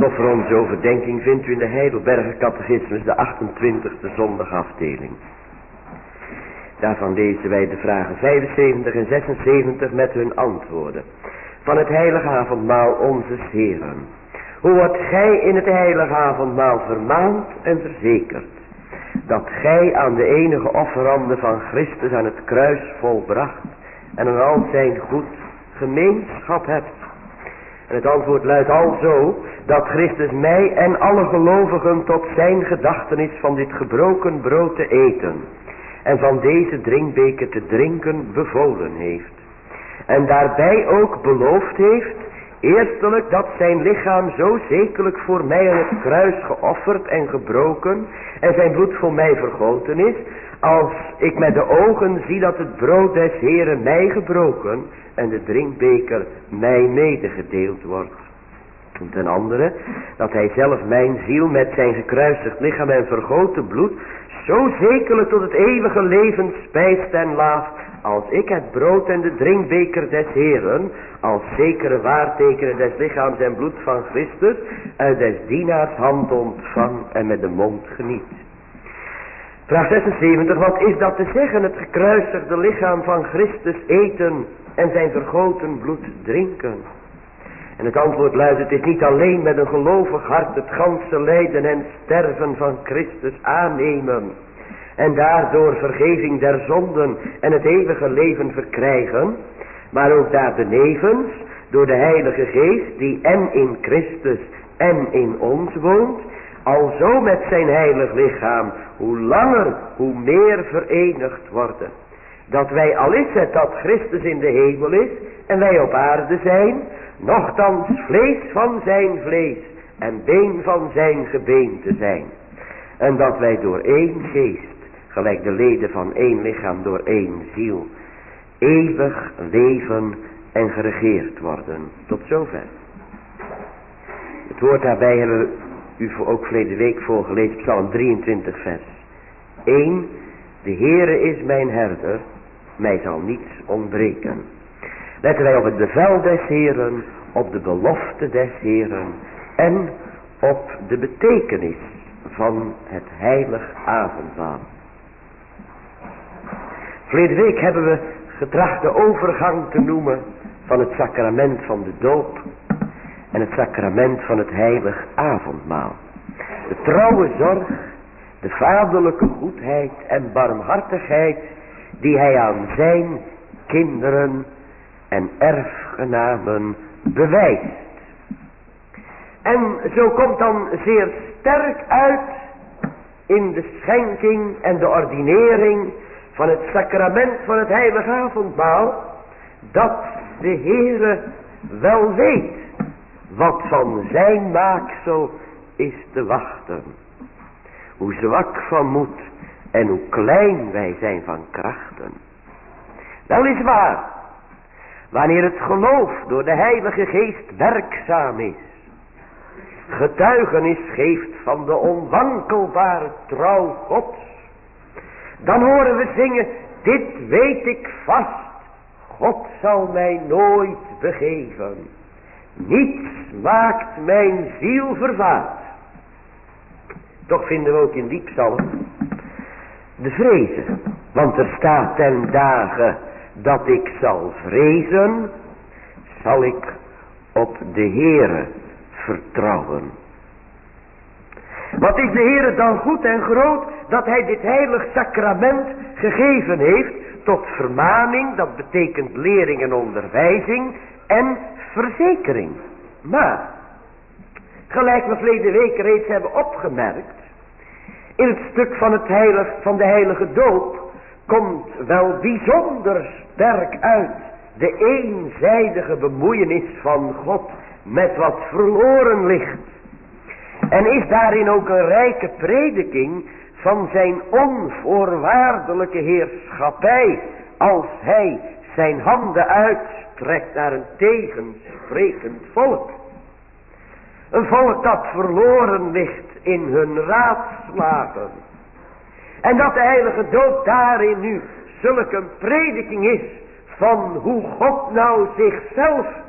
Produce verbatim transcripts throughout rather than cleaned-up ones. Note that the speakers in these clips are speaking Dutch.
Stof voor onze overdenking vindt u in de Heidelberger Catechismus, de achtentwintigste zondagafdeling. Daarvan lezen wij de vragen vijfenzeventig en zesenzeventig met hun antwoorden. Van het heilige avondmaal onzes Heeren. Hoe wordt gij in het heilige avondmaal vermaand en verzekerd, dat gij aan de enige offerande van Christus aan het kruis volbracht en aan al zijn goed gemeenschap hebt? En het antwoord luidt alzo, dat Christus mij en alle gelovigen tot zijn gedachtenis van dit gebroken brood te eten en van deze drinkbeker te drinken bevolen heeft. En daarbij ook beloofd heeft, eerstelijk dat zijn lichaam zo zekerlijk voor mij aan het kruis geofferd en gebroken en zijn bloed voor mij vergoten is, als ik met de ogen zie dat het brood des Heeren mij gebroken en de drinkbeker mij medegedeeld wordt. En ten andere, dat hij zelf mijn ziel met zijn gekruisigd lichaam en vergoten bloed zo zekerlijk tot het eeuwige leven spijst en laaft, als ik het brood en de drinkbeker des Heeren, als zekere waartekenen des lichaams en bloed van Christus, uit des dienaars hand ontvang en met de mond geniet. Vraag zesenzeventig, wat is dat te zeggen, het gekruisigde lichaam van Christus eten en zijn vergoten bloed drinken? En het antwoord luidt, het is niet alleen met een gelovig hart het ganse lijden en sterven van Christus aannemen en daardoor vergeving der zonden en het eeuwige leven verkrijgen, maar ook daarbenevens door de Heilige Geest die en in Christus en in ons woont, alzo met zijn heilig lichaam hoe langer hoe meer verenigd worden. Dat wij, al is het dat Christus in de hemel is en wij op aarde zijn, nochtans vlees van zijn vlees en been van zijn gebeente zijn. En dat wij door één geest, gelijk de leden van één lichaam door één ziel, eeuwig leven en geregeerd worden. Tot zover. Het woord daarbij hebben we u ook verleden week voorgelezen, Psalm drieëntwintig vers één. De Heere is mijn herder, mij zal niets ontbreken. Letten wij op het bevel des Heeren, op de belofte des Heeren en op de betekenis van het heilig avondmaal. Verleden week hebben we getracht de overgang te noemen van het sacrament van de doop en het sacrament van het heilig avondmaal. De trouwe zorg, de vaderlijke goedheid en barmhartigheid die hij aan zijn kinderen en erfgenamen bewijst. En zo komt dan zeer sterk uit in de schenking en de ordinering van het sacrament van het heilige avondmaal, dat de Heere wel weet wat van zijn maaksel is te wachten. Hoe zwak van moed en hoe klein wij zijn van krachten. Wel is waar, wanneer het geloof door de Heilige Geest werkzaam is, getuigenis geeft van de onwankelbare trouw Gods, dan horen we zingen, dit weet ik vast, God zal mij nooit begeven. Niets maakt mijn ziel vervaard. Toch vinden we ook in die psalm de vrezen. Want er staat ten dagen dat ik zal vrezen, zal ik op de Heere vertrouwen. Wat is de Heere dan goed en groot dat hij dit heilig sacrament gegeven heeft tot vermaning, dat betekent lering en onderwijzing en verzekering. Maar, gelijk we verleden week reeds hebben opgemerkt, in het stuk van, het heilig, van de heilige doop komt wel bijzonder sterk uit de eenzijdige bemoeienis van God met wat verloren ligt. En is daarin ook een rijke prediking van zijn onvoorwaardelijke heerschappij, als hij zijn handen uitstrekt naar een tegensprekend volk. Een volk dat verloren ligt in hun raadslagen. En dat de heilige doop daarin nu zulke een prediking is van hoe God nou zichzelf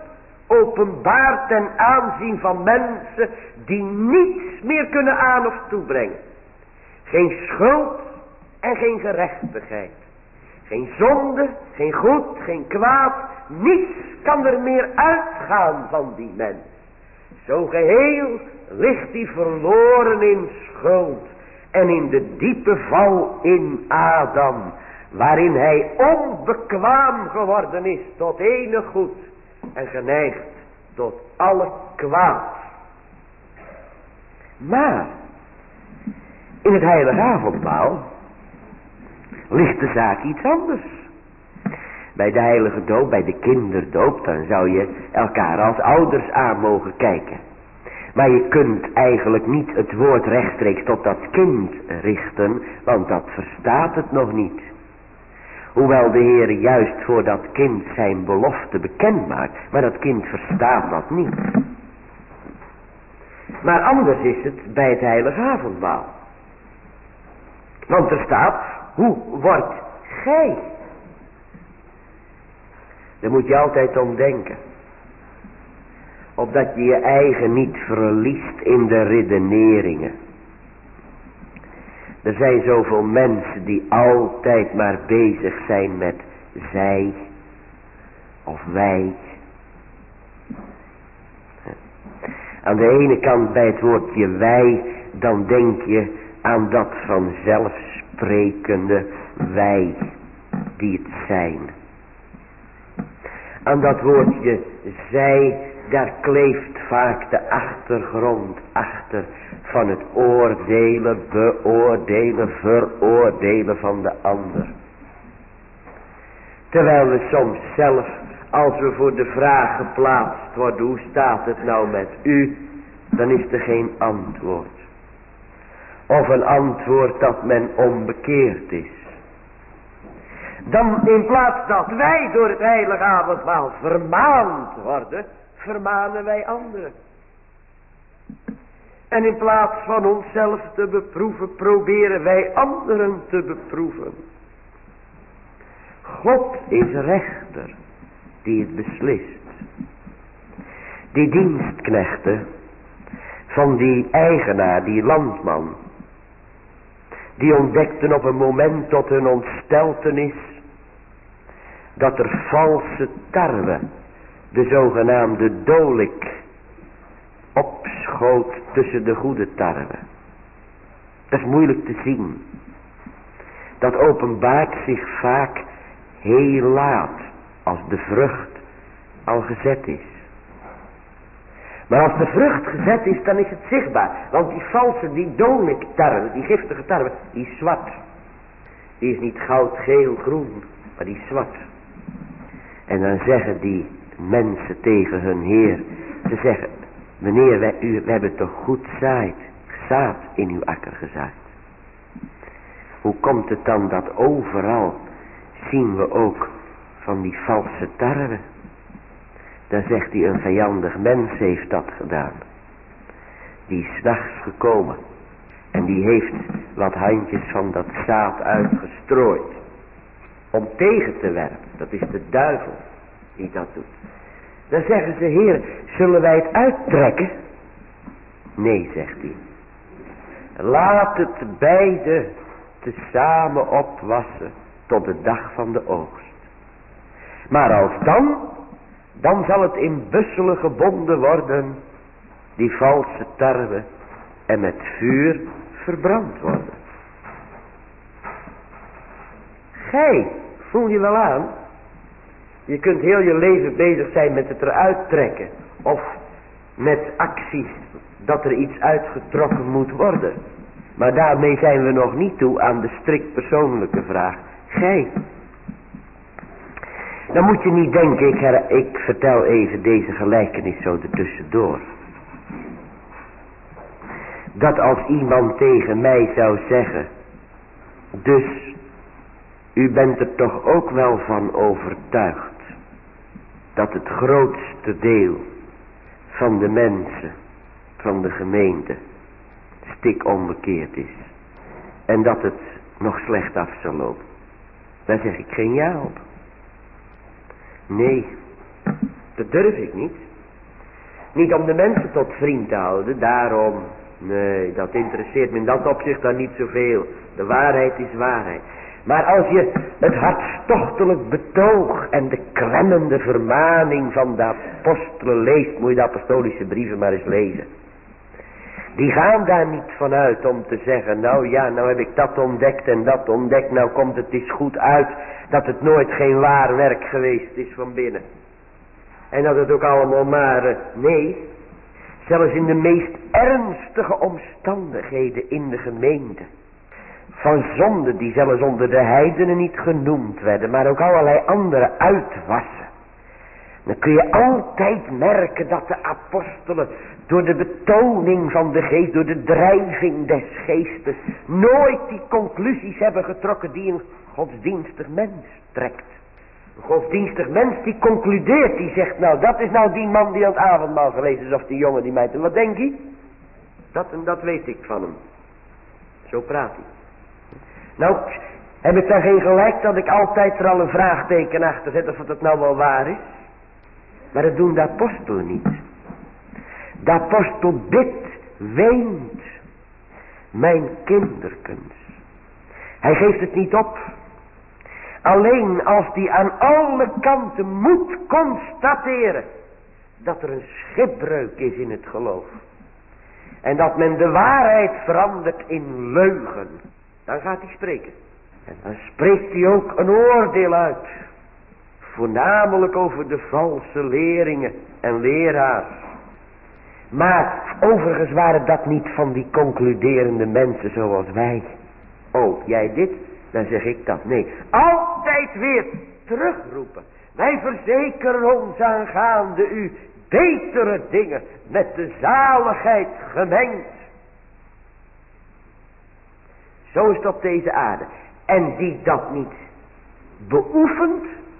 openbaar ten aanzien van mensen die niets meer kunnen aan of toebrengen. Geen schuld en geen gerechtigheid. Geen zonde, geen goed, geen kwaad. Niets kan er meer uitgaan van die mens. Zo geheel ligt hij verloren in schuld en in de diepe val in Adam, waarin hij onbekwaam geworden is tot enig goed en geneigd tot alle kwaad. Maar in het heilige avondmaal ligt de zaak iets anders. Bij de heilige doop, bij de kinderdoop, dan zou je elkaar als ouders aan mogen kijken. Maar je kunt eigenlijk niet het woord rechtstreeks tot dat kind richten, want dat verstaat het nog niet. Hoewel de Heer juist voor dat kind zijn belofte bekend maakt, maar dat kind verstaat dat niet. Maar anders is het bij het heilige avondmaal. Want er staat, hoe wordt gij? Daar moet je altijd om denken. Opdat je je eigen niet verliest in de redeneringen. Er zijn zoveel mensen die altijd maar bezig zijn met zij of wij. Aan de ene kant bij het woordje wij, dan denk je aan dat vanzelfsprekende wij die het zijn. Aan dat woordje zij, daar kleeft vaak de achtergrond achter van het oordelen, beoordelen, veroordelen van de ander. Terwijl we soms zelf, als we voor de vraag geplaatst worden, hoe staat het nou met u, dan is er geen antwoord. Of een antwoord dat men onbekeerd is. Dan in plaats dat wij door het heilige avondmaal vermaand worden, vermanen wij anderen. En in plaats van onszelf te beproeven, proberen wij anderen te beproeven. God is rechter die het beslist. Die dienstknechten van die eigenaar, die landman, die ontdekten op een moment tot hun ontsteltenis dat er valse tarwe, de zogenaamde dolik, opschoot tussen de goede tarwe. Dat is moeilijk te zien. Dat openbaart zich vaak heel laat, als de vrucht al gezet is. Maar als de vrucht gezet is, dan is het zichtbaar. Want die valse, die doliktarwe, die giftige tarwe, die is zwart. Die is niet goud, geel, groen, maar die is zwart. En dan zeggen die mensen tegen hun Heer, ze zeggen, meneer, wij, u, we hebben toch goed zaaid, zaad in uw akker gezaaid. Hoe komt het dan dat overal zien we ook van die valse tarwe? Dan zegt hij, een vijandig mens heeft dat gedaan. Die is 's nachts gekomen. En die heeft wat handjes van dat zaad uitgestrooid. Om tegen te werpen. Dat is de duivel die dat doet. Dan zeggen ze, Heer, zullen wij het uittrekken? Nee, zegt hij. Laat het beide tezamen opwassen tot de dag van de oogst. Maar als dan, dan zal het in busselen gebonden worden, die valse tarwe, en met vuur verbrand worden. Gij, voel je wel aan? Je kunt heel je leven bezig zijn met het eruit trekken. Of met acties dat er iets uitgetrokken moet worden. Maar daarmee zijn we nog niet toe aan de strikt persoonlijke vraag. Gij. Dan moet je niet denken, ik, her, ik vertel even deze gelijkenis zo ertussendoor. Dat als iemand tegen mij zou zeggen, dus u bent er toch ook wel van overtuigd dat het grootste deel van de mensen, van de gemeente, stik onbekeerd is. En dat het nog slecht af zal lopen. Daar zeg ik geen ja op. Nee, dat durf ik niet. Niet om de mensen tot vriend te houden, daarom. Nee, dat interesseert me in dat opzicht dan niet zoveel. De waarheid is waarheid. Maar als je het hartstochtelijk betoog en de klemmende vermaning van de apostelen leest, moet je de apostolische brieven maar eens lezen. Die gaan daar niet vanuit om te zeggen, nou ja, nou heb ik dat ontdekt en dat ontdekt, nou komt het eens goed uit dat het nooit geen waar werk geweest is van binnen. En dat het ook allemaal maar, uh, nee, zelfs in de meest ernstige omstandigheden in de gemeente, van zonde die zelfs onder de heidenen niet genoemd werden, maar ook allerlei andere uitwassen. Dan kun je altijd merken dat de apostelen door de betoning van de geest, door de drijving des geestes, nooit die conclusies hebben getrokken die een godsdienstig mens trekt. Een godsdienstig mens die concludeert, die zegt, nou dat is nou die man die aan het avondmaal geweest is, of die jongen die mij, wat denk je? Dat en dat weet ik van hem. Zo praat hij. Nou, heb ik dan geen gelijk dat ik altijd er al een vraagteken achter zet of het nou wel waar is? Maar dat doen de apostelen niet. De apostel bidt, weent, mijn kinderkens. Hij geeft het niet op. Alleen als die aan alle kanten moet constateren dat er een schipbreuk is in het geloof. En dat men de waarheid verandert in leugen. Dan gaat hij spreken. En dan spreekt hij ook een oordeel uit. Voornamelijk over de valse leringen en leraars. Maar overigens waren dat niet van die concluderende mensen zoals wij. Oh, jij dit? Dan zeg ik dat. Nee, altijd weer terugroepen. Wij verzekeren ons aangaande u betere dingen met de zaligheid gemengd. Zo is het op deze aarde. En die dat niet beoefent,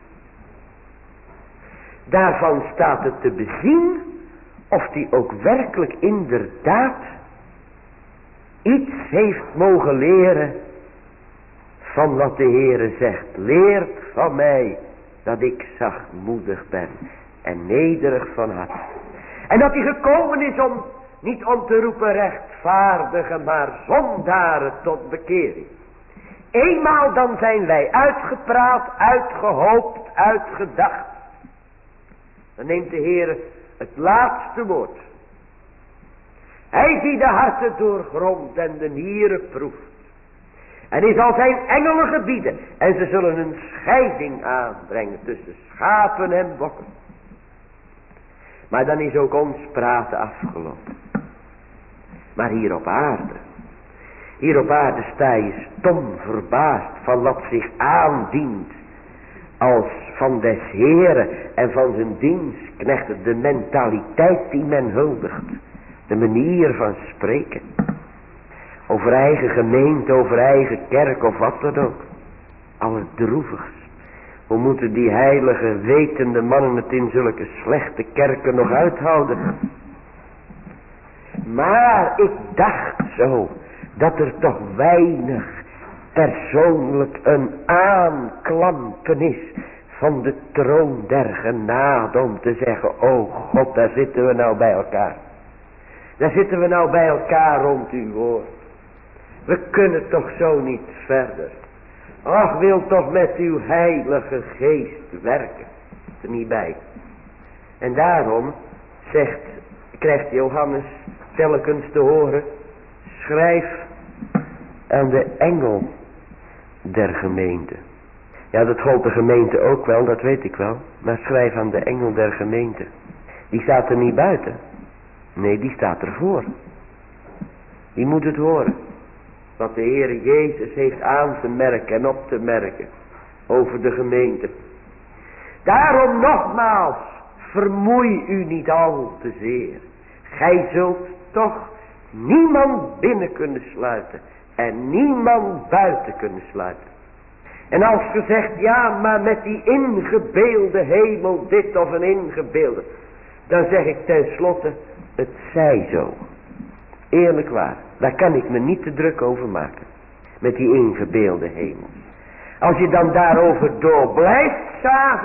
daarvan staat het te bezien of die ook werkelijk inderdaad iets heeft mogen leren van wat de Heere zegt. Leert van mij dat ik zachtmoedig ben en nederig van hart. En dat hij gekomen is om, niet om te roepen rechtvaardigen, maar zondaren tot bekering. Eenmaal dan zijn wij uitgepraat, uitgehoopt, uitgedacht. Dan neemt de Heere het laatste woord. Hij die de harten doorgrondt en de nieren proeft. En hij zal zijn engelen gebieden. En ze zullen een scheiding aanbrengen tussen schapen en bokken. Maar dan is ook ons praten afgelopen. Maar hier op aarde. Hier op aarde sta je stom verbaasd van wat zich aandient. Als van des Heren en van zijn dienstknechten. De mentaliteit die men huldigt. De manier van spreken. Over eigen gemeente, over eigen kerk of wat dan ook. Allerdroevigst. Hoe moeten die heilige wetende mannen het in zulke slechte kerken nog uithouden? Maar ik dacht zo, dat er toch weinig persoonlijk een aanklampen is van de troon der genade om te zeggen, oh God, daar zitten we nou bij elkaar. Daar zitten we nou bij elkaar rond uw woord. We kunnen toch zo niet verder. Ach, wil toch met uw heilige geest werken. Er niet bij. En daarom zegt, krijgt Johannes telkens te horen, schrijf aan de engel der gemeente. Ja, dat gold de gemeente ook wel, dat weet ik wel. Maar schrijf aan de engel der gemeente. Die staat er niet buiten. Nee, die staat ervoor. Die moet het horen. Wat de Heere Jezus heeft aan te merken en op te merken over de gemeente. Daarom nogmaals, vermoei u niet al te zeer. Gij zult toch niemand binnen kunnen sluiten en niemand buiten kunnen sluiten. En als ge zegt, ja, maar met die ingebeelde hemel dit of een ingebeelde, dan zeg ik tenslotte, het zij zo. Eerlijk waar, daar kan ik me niet te druk over maken. Met die ingebeelde hemel. Als je dan daarover door blijft zagen,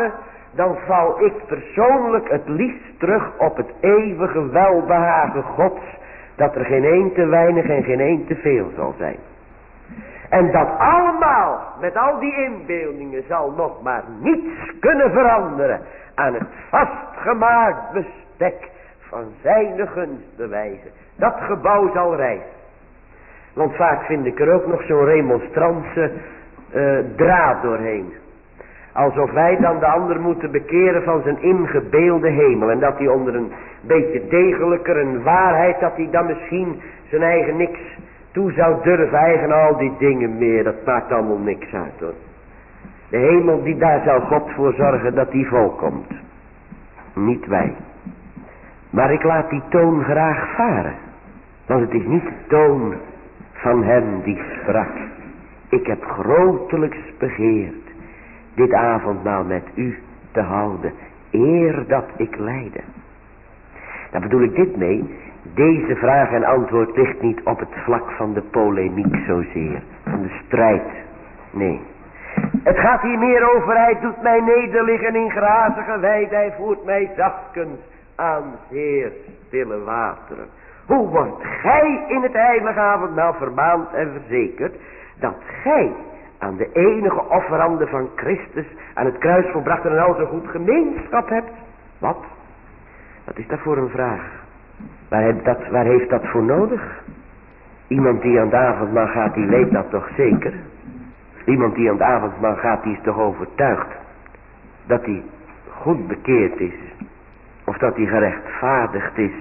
dan val ik persoonlijk het liefst terug op het eeuwige welbehagen Gods, dat er geen één te weinig en geen één te veel zal zijn. En dat allemaal, met al die inbeeldingen, zal nog maar niets kunnen veranderen aan het vastgemaakt bestek van zijn gunstbewijzen. Dat gebouw zal rijzen. Want vaak vind ik er ook nog zo'n remonstrantse uh, draad doorheen. Alsof wij dan de ander moeten bekeren van zijn ingebeelde hemel. En dat hij onder een beetje degelijker een waarheid, dat hij dan misschien zijn eigen niks toe zou durven eigen al die dingen meer. Dat maakt allemaal niks uit hoor. De hemel, die daar zal God voor zorgen dat die volkomt. Niet wij. Maar ik laat die toon graag varen. Want het is niet de toon van hem die sprak. Ik heb grotelijks begeerd dit avondmaal met u te houden, eer dat ik lijde. Daar bedoel ik dit mee. Deze vraag en antwoord ligt niet op het vlak van de polemiek zozeer, van de strijd. Nee. Het gaat hier meer over, hij doet mij nederliggen in grazige weiden, hij voert mij zachtkens aan zeer stille wateren. Hoe wordt gij in het heilige avondmaal vermaand en verzekerd dat gij aan de enige offerande van Christus aan het kruis volbracht en al zo goed gemeenschap hebt? Wat? Wat is dat voor een vraag? Waar, heb dat, waar heeft dat voor nodig? Iemand die aan het avondmaal gaat, die weet dat toch zeker? Iemand die aan het avondmaal gaat, die is toch overtuigd dat hij goed bekeerd is, of dat hij gerechtvaardigd is,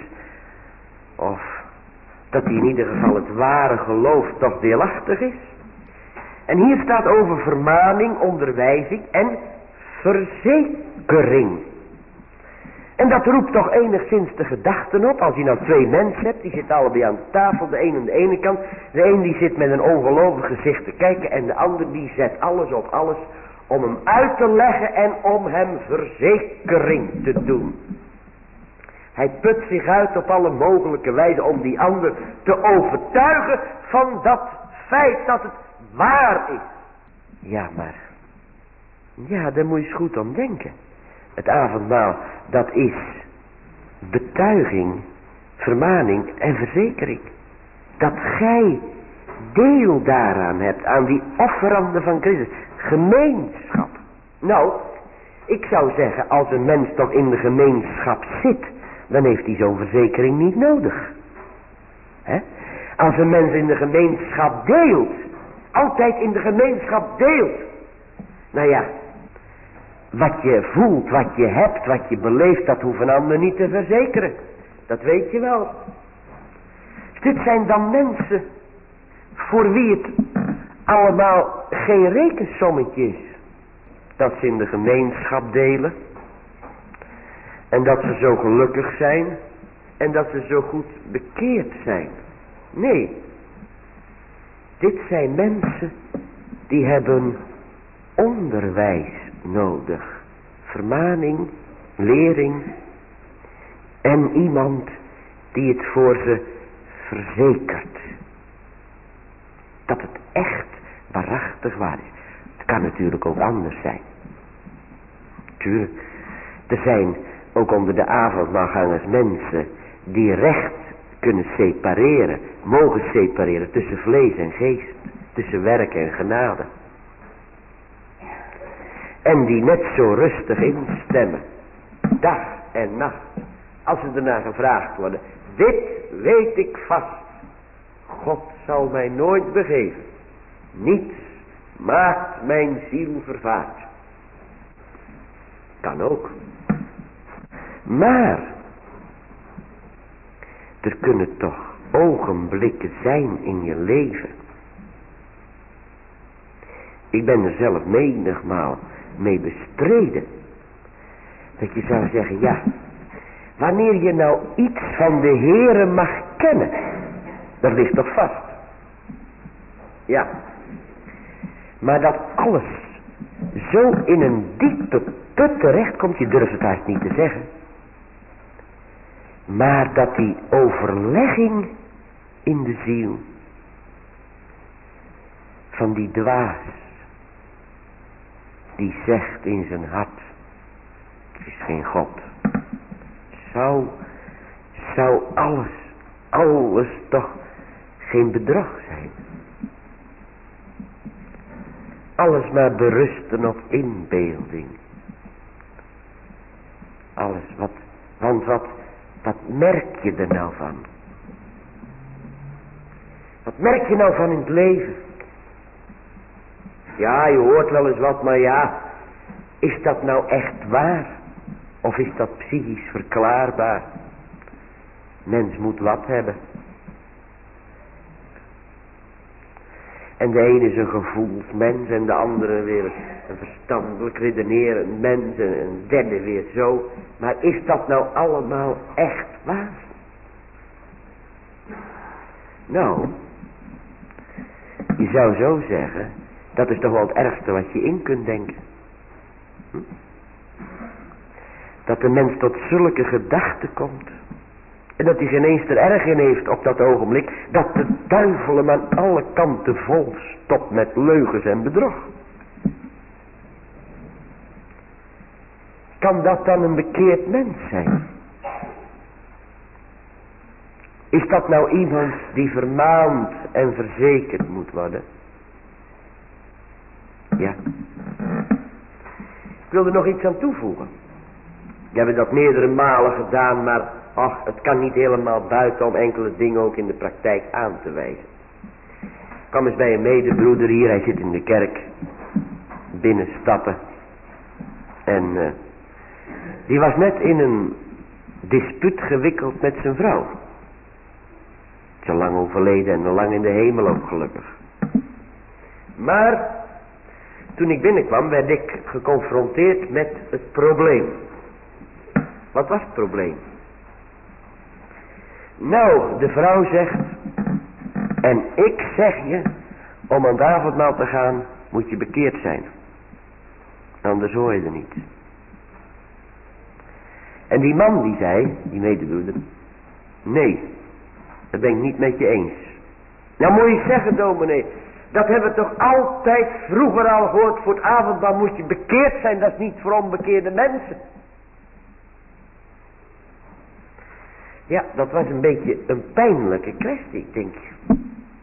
of dat hij in ieder geval het ware geloof toch deelachtig is. En hier staat over vermaning, onderwijzing en verzekering. En dat roept toch enigszins de gedachten op. Als je nou twee mensen hebt, die zitten allebei aan de tafel. De een aan de ene kant. De een die zit met een ongelovig gezicht te kijken. En de ander die zet alles op alles om hem uit te leggen en om hem verzekering te doen. Hij put zich uit op alle mogelijke wijze om die ander te overtuigen van dat feit dat het waar is. Ja, maar. Ja, daar moet je eens goed om denken. Het avondmaal, dat is betuiging, vermaning en verzekering. Dat gij deel daaraan hebt, aan die offerande van Christus. Gemeenschap. Nou, ik zou zeggen, als een mens toch in de gemeenschap zit, dan heeft hij zo'n verzekering niet nodig. He? Als een mens in de gemeenschap deelt, altijd in de gemeenschap deelt. Nou ja, wat je voelt, wat je hebt, wat je beleeft, dat hoeft een ander niet te verzekeren. Dat weet je wel. Dit zijn dan mensen voor wie het allemaal geen rekensommetje is. Dat ze in de gemeenschap delen. En dat ze zo gelukkig zijn. En dat ze zo goed bekeerd zijn. Nee. Dit zijn mensen die hebben onderwijs nodig. Vermaning, lering. En iemand die het voor ze verzekert. Dat het echt waarachtig waar is. Het kan natuurlijk ook anders zijn. Tuurlijk. Er zijn ook onder de avondmaalgangers mensen die recht kunnen separeren. Mogen separeren tussen vlees en geest. Tussen werk en genade. En die net zo rustig instemmen. Dag en nacht. Als ze ernaar gevraagd worden. Dit weet ik vast. God zal mij nooit begeven. Niets maakt mijn ziel vervaard. Kan ook. Maar. Er kunnen toch ogenblikken zijn in je leven. Ik ben er zelf menigmaal mee bestreden. Dat je zou zeggen, ja. Wanneer je nou iets van de Heere mag kennen. Dat ligt toch vast. Ja. Maar dat alles zo in een diepe put terecht komt. Je durft het haast niet te zeggen. Maar dat die overlegging in de ziel. Van die dwaas. Die zegt in zijn hart. Het is geen God. Zou, zou alles, alles toch geen bedrog zijn? Alles maar berusten op inbeelding. Alles wat, want wat, wat merk je er nou van? Wat merk je nou van in het leven? Ja, je hoort wel eens wat, maar ja, is dat nou echt waar? Of is dat psychisch verklaarbaar? Mens moet wat hebben. En de ene is een gevoelsmens en de andere weer een verstandelijk redenerend mens en een derde weer zo. Maar is dat nou allemaal echt waar? Nou, je zou zo zeggen, dat is toch wel het ergste wat je in kunt denken. Hm? Dat de mens tot zulke gedachten komt. En dat hij geen eens er erg in heeft op dat ogenblik. Dat de duivel hem aan alle kanten vol stopt met leugens en bedrog. Kan dat dan een bekeerd mens zijn? Is dat nou iemand die vermaand en verzekerd moet worden? Ja. Ik wil er nog iets aan toevoegen. We hebben dat meerdere malen gedaan, maar ach, het kan niet helemaal buiten om enkele dingen ook in de praktijk aan te wijzen. Ik kwam eens bij een medebroeder hier, hij zit in de kerk, binnenstappen. En uh, die was net in een dispuut gewikkeld met zijn vrouw. Is al lang overleden en al lang in de hemel ook gelukkig. Maar toen ik binnenkwam werd ik geconfronteerd met het probleem. Wat was het probleem? Nou, de vrouw zegt, en ik zeg je, om aan het avondmaal te gaan, moet je bekeerd zijn. Anders hoor je er niet. En die man die zei, die medebroeder, nee, dat ben ik niet met je eens. Nou moet je zeggen, dominee, dat hebben we toch altijd vroeger al gehoord, voor het avondmaal moet je bekeerd zijn, dat is niet voor onbekeerde mensen. Ja, dat was een beetje een pijnlijke kwestie, denk ik.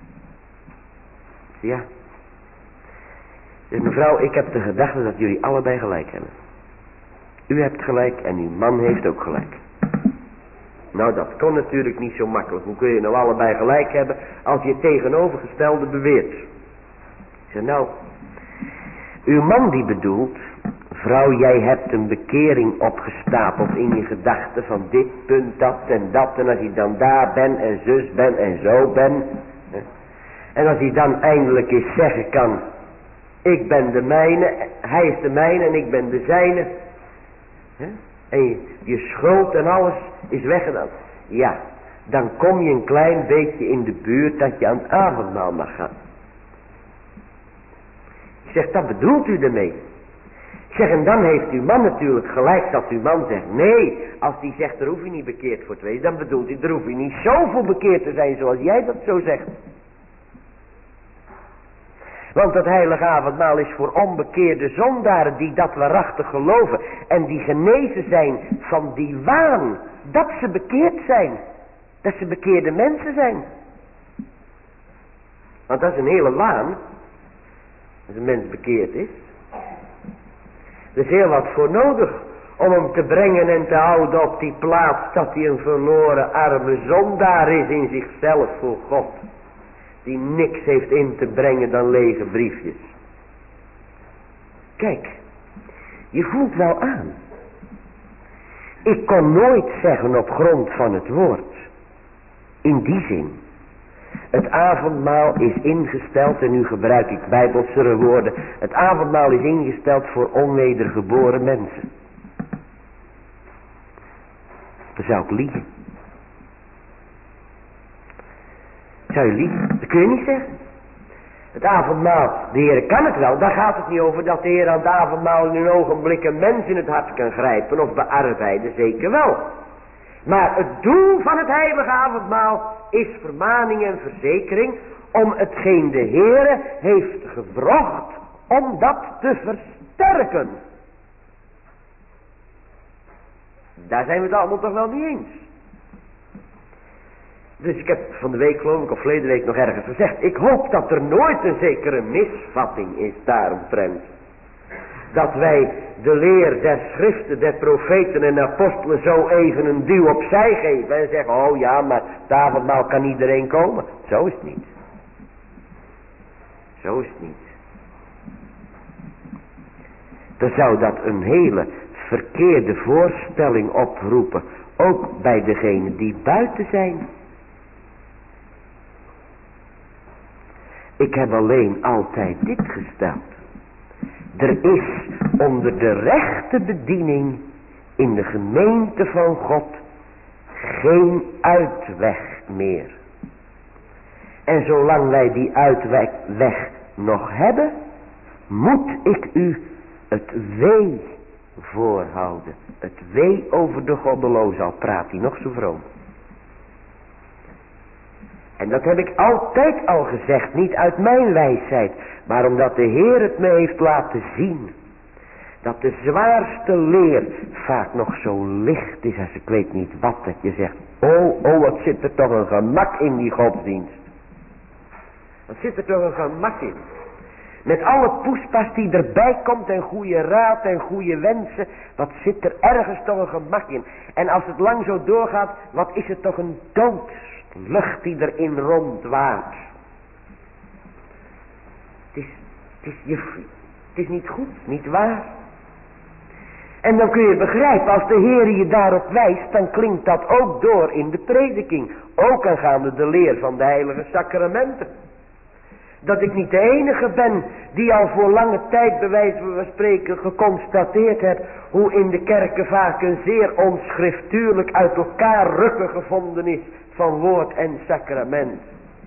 Ja. Dus mevrouw, ik heb de gedachte dat jullie allebei gelijk hebben. U hebt gelijk en uw man heeft ook gelijk. Nou, dat kon natuurlijk niet zo makkelijk. Hoe kun je nou allebei gelijk hebben als je het tegenovergestelde beweert? Ik zeg, nou, uw man die bedoelt, vrouw, jij hebt een bekering opgestapeld in je gedachten van dit punt, dat en dat. En als je dan daar bent en zus bent en zo bent. En als hij dan eindelijk eens zeggen kan, ik ben de mijne, hij is de mijne en ik ben de zijne. En je, je schuld en alles is weggedaan. Ja, dan kom je een klein beetje in de buurt dat je aan het avondmaal mag gaan. Ik zeg, dat bedoelt u ermee? Ik zeg, en dan heeft uw man natuurlijk gelijk dat uw man zegt, nee, als die zegt, er hoef je niet bekeerd voor te wezen, dan bedoelt hij, er hoef je niet zoveel bekeerd te zijn zoals jij dat zo zegt. Want het heilige avondmaal is voor onbekeerde zondaren die dat waarachtig geloven en die genezen zijn van die waan dat ze bekeerd zijn. Dat ze bekeerde mensen zijn. Want dat is een hele waan. Als een mens bekeerd is. Er is heel wat voor nodig om hem te brengen en te houden op die plaats dat hij een verloren arme zondaar is in zichzelf voor God. Die niks heeft in te brengen dan lege briefjes. Kijk, je voelt nou aan. Ik kon nooit zeggen op grond van het woord. In die zin. Het avondmaal is ingesteld, en nu gebruik ik bijbelsere woorden. Het avondmaal is ingesteld voor onwedergeboren mensen. Dan zou ik liegen. Zou je liegen? Dat kun je niet zeggen. Het avondmaal, de Heer kan het wel. Daar gaat het niet over dat de Heer aan het avondmaal in een ogenblik een mens in het hart kan grijpen of bearbeiden. Zeker wel. Maar het doel van het heilige avondmaal is vermaning en verzekering om hetgeen de Heere heeft gebrocht, om dat te versterken. Daar zijn we het allemaal toch wel niet eens. Dus ik heb van de week geloof ik of verleden week nog ergens gezegd. Ik hoop dat er nooit een zekere misvatting is daaromtrent. Dat wij de leer der schriften, der profeten en apostelen zo even een duw opzij geven. En zeggen, oh ja, maar het avondmaal kan iedereen komen. Zo is het niet. Zo is het niet. Dan zou dat een hele verkeerde voorstelling oproepen. Ook bij degenen die buiten zijn. Ik heb alleen altijd dit gesteld. Er is onder de rechte bediening in de gemeente van God geen uitweg meer. En zolang wij die uitweg weg nog hebben, moet ik u het wee voorhouden. Het wee over de goddeloze, al praat hij nog zo vroom. En dat heb ik altijd al gezegd, niet uit mijn wijsheid, maar omdat de Heer het me heeft laten zien. Dat de zwaarste leer vaak nog zo licht is als ik weet niet wat, dat je zegt, oh, oh, wat zit er toch een gemak in die godsdienst. Wat zit er toch een gemak in. Met alle poespas die erbij komt en goede raad en goede wensen, wat zit er ergens toch een gemak in. En als het lang zo doorgaat, wat is het toch een doodslucht die erin rondwaart. Het is, het is, je, het is niet goed, niet waar. En dan kun je begrijpen, als de Heer je daarop wijst, dan klinkt dat ook door in de prediking. Ook aangaande de leer van de heilige sacramenten. Dat ik niet de enige ben die al voor lange tijd bij wijze van spreken geconstateerd heb hoe in de kerken vaak een zeer onschriftuurlijk uit elkaar rukken gevonden is van woord en sacrament.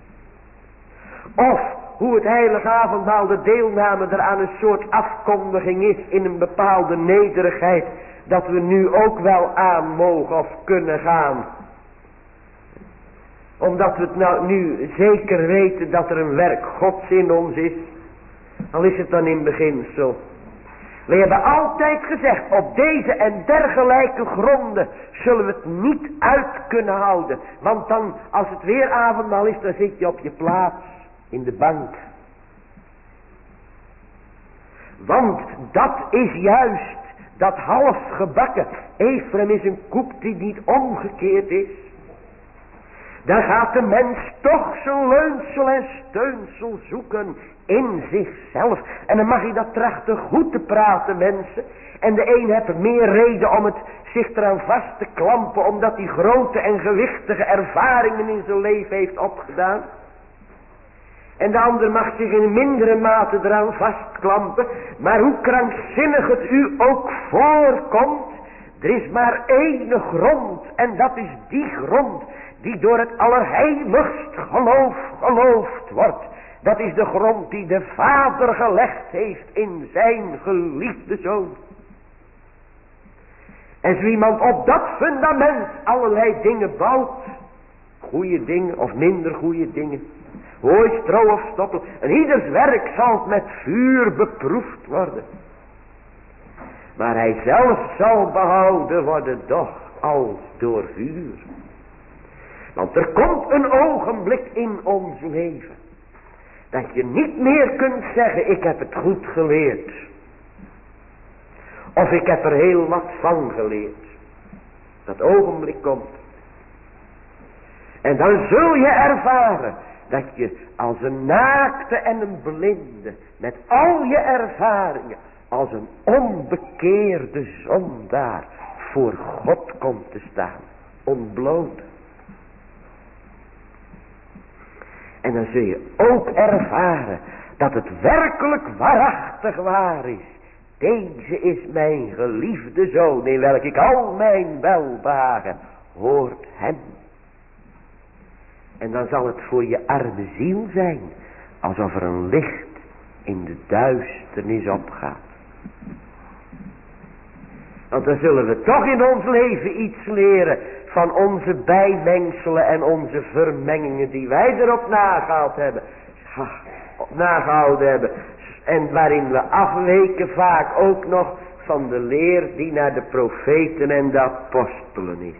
Of hoe het heilige avondmaal de deelname er aan een soort afkondiging is in een bepaalde nederigheid, dat we nu ook wel aan mogen of kunnen gaan. Omdat we het nou nu zeker weten dat er een werk Gods in ons is. Al is het dan in beginsel. We hebben altijd gezegd, op deze en dergelijke gronden zullen we het niet uit kunnen houden. Want dan, als het weer avondmaal is, dan zit je op je plaats in de bank. Want dat is juist dat half gebakken. Ephraim is een koek die niet omgekeerd is. Daar gaat de mens toch zijn leunsel en steunsel zoeken in zichzelf. En dan mag je dat trachten goed te praten, mensen. En de een heeft meer reden om het zich eraan vast te klampen, omdat hij grote en gewichtige ervaringen in zijn leven heeft opgedaan. En de ander mag zich in mindere mate eraan vastklampen. Maar hoe krankzinnig het u ook voorkomt, er is maar één grond. En dat is die grond die door het allerheiligst geloof geloofd wordt. Dat is de grond die de Vader gelegd heeft in zijn geliefde Zoon. En zo iemand op dat fundament allerlei dingen bouwt, goede dingen of minder goede dingen, hooi, stro of stoppel, en ieders werk zal met vuur beproefd worden. Maar hij zelf zal behouden worden, doch als door vuur. Want er komt een ogenblik in ons leven dat je niet meer kunt zeggen, ik heb het goed geleerd. Of ik heb er heel wat van geleerd. Dat ogenblik komt. En dan zul je ervaren dat je als een naakte en een blinde, met al je ervaringen, als een onbekeerde zondaar voor God komt te staan. Ontbloot. En dan zul je ook ervaren dat het werkelijk waarachtig waar is. Deze is mijn geliefde Zoon, in welk ik al mijn welbehagen, hoort hem. En dan zal het voor je arme ziel zijn, alsof er een licht in de duisternis opgaat. Want dan zullen we toch in ons leven iets leren van onze bijmengselen en onze vermengingen die wij erop nagehaald hebben. Nagehouden hebben. En waarin we afweken vaak ook nog van de leer die naar de profeten en de apostelen is.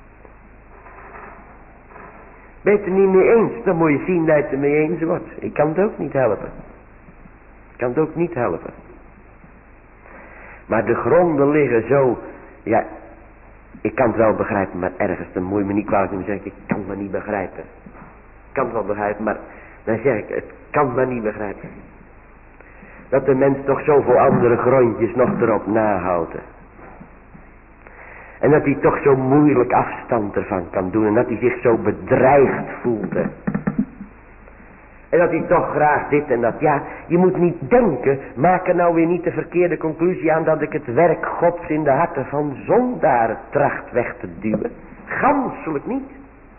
Ben je het er niet mee eens, dan moet je zien dat je het er mee eens wordt. Ik kan het ook niet helpen. Ik kan het ook niet helpen. Maar de gronden liggen zo, ja, ik kan het wel begrijpen, maar ergens, dan moet je me niet kwalijk nemen zeggen, ik kan het maar niet begrijpen. Ik kan het wel begrijpen, maar dan zeg ik, het kan maar niet begrijpen. Dat de mens toch zoveel andere grondjes nog erop nahouden. En dat hij toch zo moeilijk afstand ervan kan doen. En dat hij zich zo bedreigd voelde. En dat hij toch graag dit en dat. Ja, je moet niet denken. Maak er nou weer niet de verkeerde conclusie aan. Dat ik het werk Gods in de harten van zondaren tracht weg te duwen. Ganselijk niet.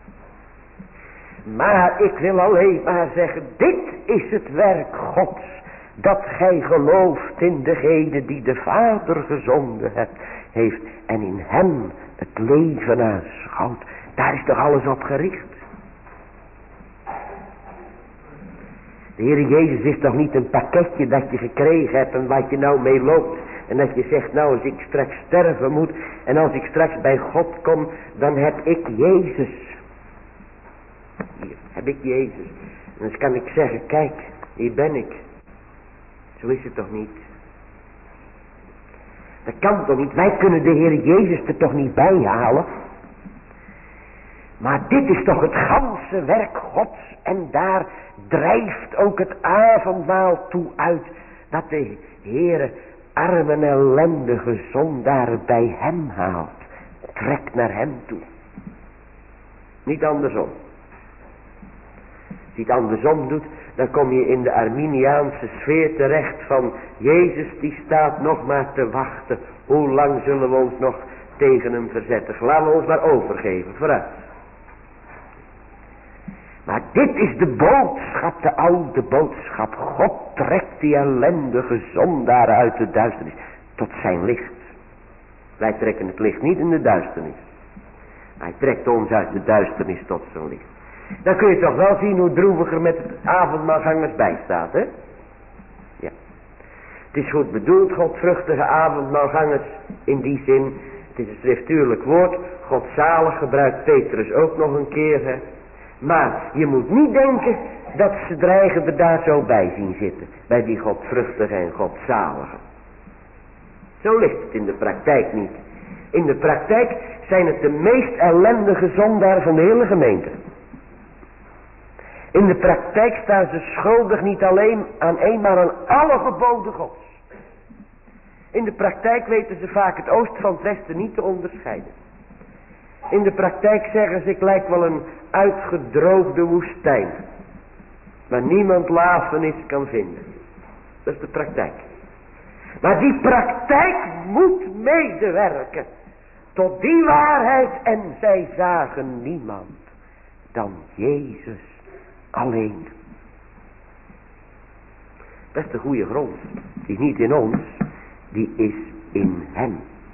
Maar ik wil alleen maar zeggen. Dit is het werk Gods. Dat gij gelooft in degene die de Vader gezonden hebt, heeft. En in hem het leven aanschouwt. Daar is toch alles op gericht. De Heer Jezus is toch niet een pakketje dat je gekregen hebt en wat je nou mee loopt. En dat je zegt, nou als ik straks sterven moet en als ik straks bij God kom, dan heb ik Jezus. Hier heb ik Jezus. En dan kan ik zeggen, kijk, hier ben ik. Zo is het toch niet? Dat kan toch niet? Wij kunnen de Heer Jezus er toch niet bij halen? Maar dit is toch het ganse werk Gods. En daar drijft ook het avondmaal toe uit. Dat de Heere armen ellendige zondaren bij hem haalt. Trekt naar hem toe. Niet andersom. Als je het andersom doet, dan kom je in de Arminiaanse sfeer terecht van Jezus die staat nog maar te wachten. Hoe lang zullen we ons nog tegen hem verzetten? Laten we ons maar overgeven, vooruit. Maar dit is de boodschap, de oude boodschap. God trekt die ellendige zondaren uit de duisternis tot zijn licht. Wij trekken het licht niet in de duisternis. Hij trekt ons uit de duisternis tot zijn licht. Dan kun je toch wel zien hoe droevig er met het avondmaalgangers bij staat, hè? Ja. Het is goed bedoeld, godvruchtige avondmaalgangers in die zin. Het is een schriftuurlijk woord. Godzalig gebruikt Petrus ook nog een keer, hè? Maar je moet niet denken dat ze dreigen er daar zo bij zien zitten. Bij die godvruchtige en godzalige. Zo ligt het in de praktijk niet. In de praktijk zijn het de meest ellendige zondaren van de hele gemeente. In de praktijk staan ze schuldig niet alleen aan één, maar aan alle geboden Gods. In de praktijk weten ze vaak het oosten van het westen niet te onderscheiden. In de praktijk zeggen ze, ik lijk wel een uitgedroogde woestijn. Waar niemand lafenis kan vinden. Dat is de praktijk. Maar die praktijk moet medewerken tot die waarheid. En zij zagen niemand dan Jezus alleen. Dat is de goede grond. Die is niet in ons, die is in hem.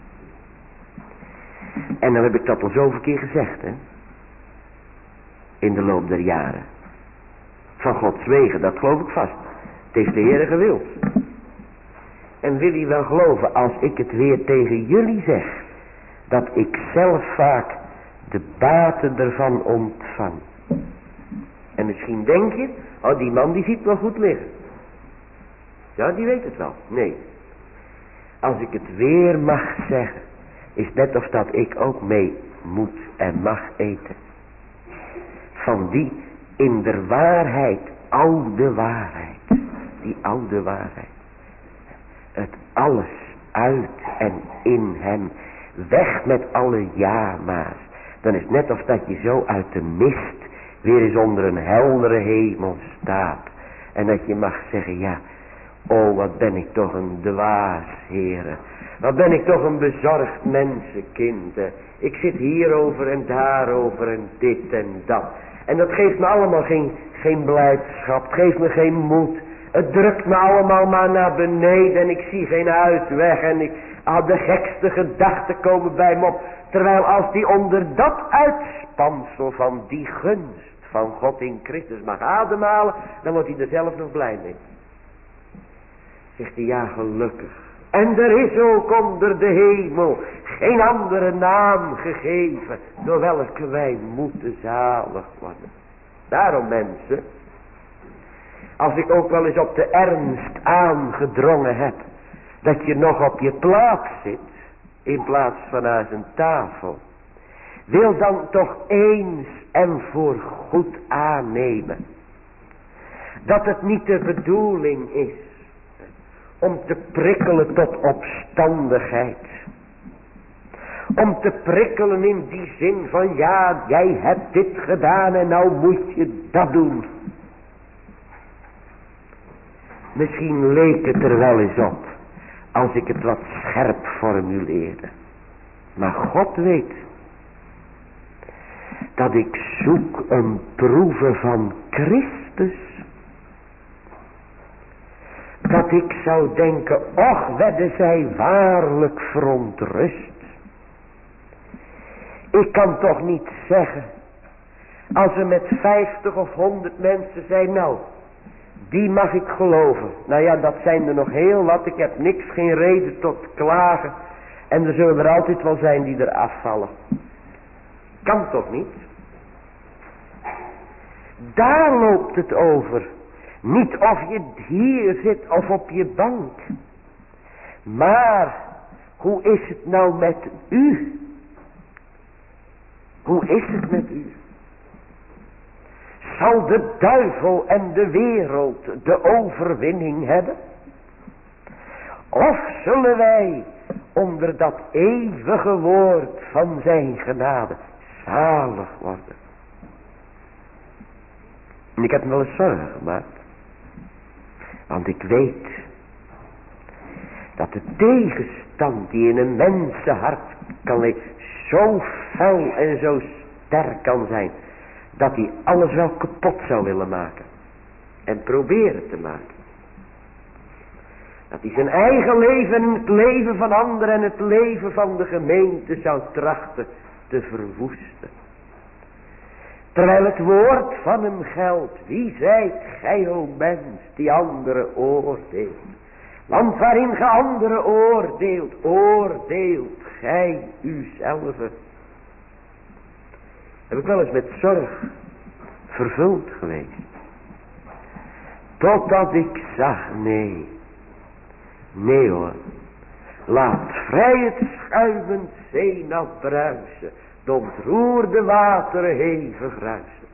En dan heb ik dat al zoveel keer gezegd, hè. In de loop der jaren. Van Gods wegen, dat geloof ik vast. Het heeft de Heer gewild. En wil je wel geloven als ik het weer tegen jullie zeg. Dat ik zelf vaak de baten ervan ontvang. En misschien denk je, oh die man die ziet wel goed liggen. Ja, die weet het wel. Nee. Als ik het weer mag zeggen, is net of dat ik ook mee moet en mag eten. Van die in der waarheid, oude waarheid. Die oude waarheid. Het alles uit en in hem. Weg met alle ja-ma's. Dan is het net of dat je zo uit de mist weer eens onder een heldere hemel staat. En dat je mag zeggen, ja, oh wat ben ik toch een dwaas, Heere. Wat ben ik toch een bezorgd mensenkind. Hè. Ik zit hierover en daarover en dit en dat. En dat geeft me allemaal geen, geen blijdschap. Het geeft me geen moed. Het drukt me allemaal maar naar beneden. En ik zie geen uitweg. En ik, ah, de gekste gedachten komen bij me op. Terwijl als die onder dat uitspansel van die gunst van God in Christus mag ademhalen. Dan wordt hij er zelf nog blij mee. Zegt hij, ja gelukkig. En er is ook onder de hemel geen andere naam gegeven door welke wij moeten zalig worden. Daarom mensen, als ik ook wel eens op de ernst aangedrongen heb dat je nog op je plaats zit in plaats van aan zijn tafel, wil dan toch eens en voor goed aannemen dat het niet de bedoeling is om te prikkelen tot opstandigheid. Om te prikkelen in die zin van ja, jij hebt dit gedaan en nou moet je dat doen. Misschien leek het er wel eens op als ik het wat scherp formuleerde. Maar God weet dat ik zoek een proeve van Christus. Dat ik zou denken, och, werden zij waarlijk verontrust. Ik kan toch niet zeggen, als er met vijftig of honderd mensen zijn, nou, die mag ik geloven. Nou ja, dat zijn er nog heel wat, ik heb niks, geen reden tot klagen. En er zullen er altijd wel zijn die er afvallen. Kan toch niet? Daar loopt het over. Niet of je hier zit of op je bank. Maar, hoe is het nou met u? Hoe is het met u? Zal de duivel en de wereld de overwinning hebben? Of zullen wij onder dat eeuwige woord van zijn genade zalig worden? En ik heb me wel eens zorgen gemaakt. Want ik weet dat de tegenstand die in een mensenhart kan leven zo fel en zo sterk kan zijn, dat hij alles wel kapot zou willen maken. En proberen te maken. Dat hij zijn eigen leven en het leven van anderen en het leven van de gemeente zou trachten te verwoesten. Terwijl het woord van hem geldt. Wie zijt gij, o mens, die anderen oordeelt? Want waarin ge anderen oordeelt, oordeelt gij uzelf. Heb ik wel eens met zorg vervuld geweest. Totdat ik zag, nee. Nee hoor. Laat vrij het schuimend zeenaf bruisen. De ontroerde wateren hevig ruisen.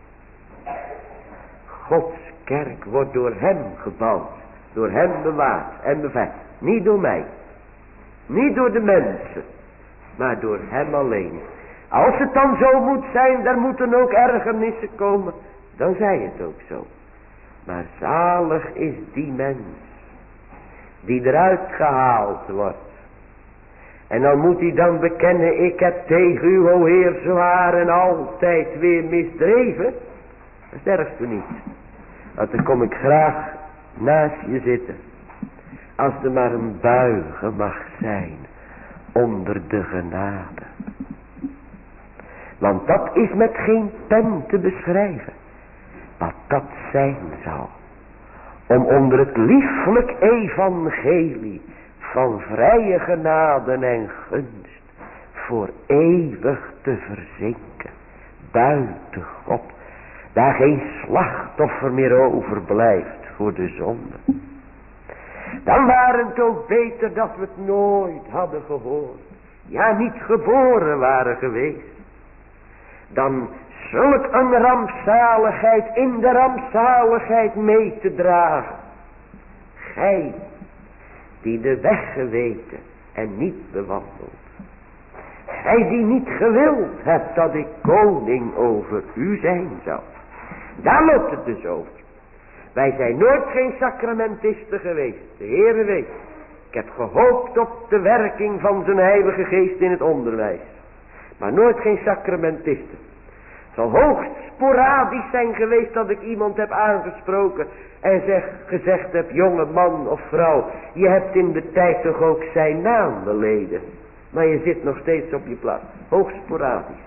Gods kerk wordt door hem gebouwd. Door hem bewaard en beveiligd. Niet door mij. Niet door de mensen. Maar door hem alleen. Als het dan zo moet zijn, daar moeten ook ergernissen komen. Dan zij het ook zo. Maar zalig is die mens. Die eruit gehaald wordt. En dan moet hij dan bekennen, ik heb tegen u, o Heer, zwaar en altijd weer misdreven. Dat is het ergste niet. Want dan kom ik graag naast je zitten. Als er maar een buigen mag zijn onder de genade. Want dat is met geen pen te beschrijven. Wat dat zijn zal. Om onder het lieflijk evangelie van vrije genade en gunst voor eeuwig te verzinken. Buiten God. Daar geen slachtoffer meer overblijft voor de zonde. Dan waren het ook beter dat we het nooit hadden gehoord. Ja, niet geboren waren geweest. Dan zulk een rampzaligheid in de rampzaligheid mee te dragen. Gij die de weg geweten en niet bewandeld. Gij die niet gewild hebt dat ik koning over u zijn zou. Daar loopt het dus over. Wij zijn nooit geen sacramentisten geweest. De Heere weet. Ik heb gehoopt op de werking van zijn heilige geest in het onderwijs. Maar nooit geen sacramentisten. Het zal hoogst sporadisch zijn geweest dat ik iemand heb aangesproken en zeg, gezegd heb, jonge man of vrouw, je hebt in de tijd toch ook zijn naam beleden. Maar je zit nog steeds op je plaats. Hoogst sporadisch.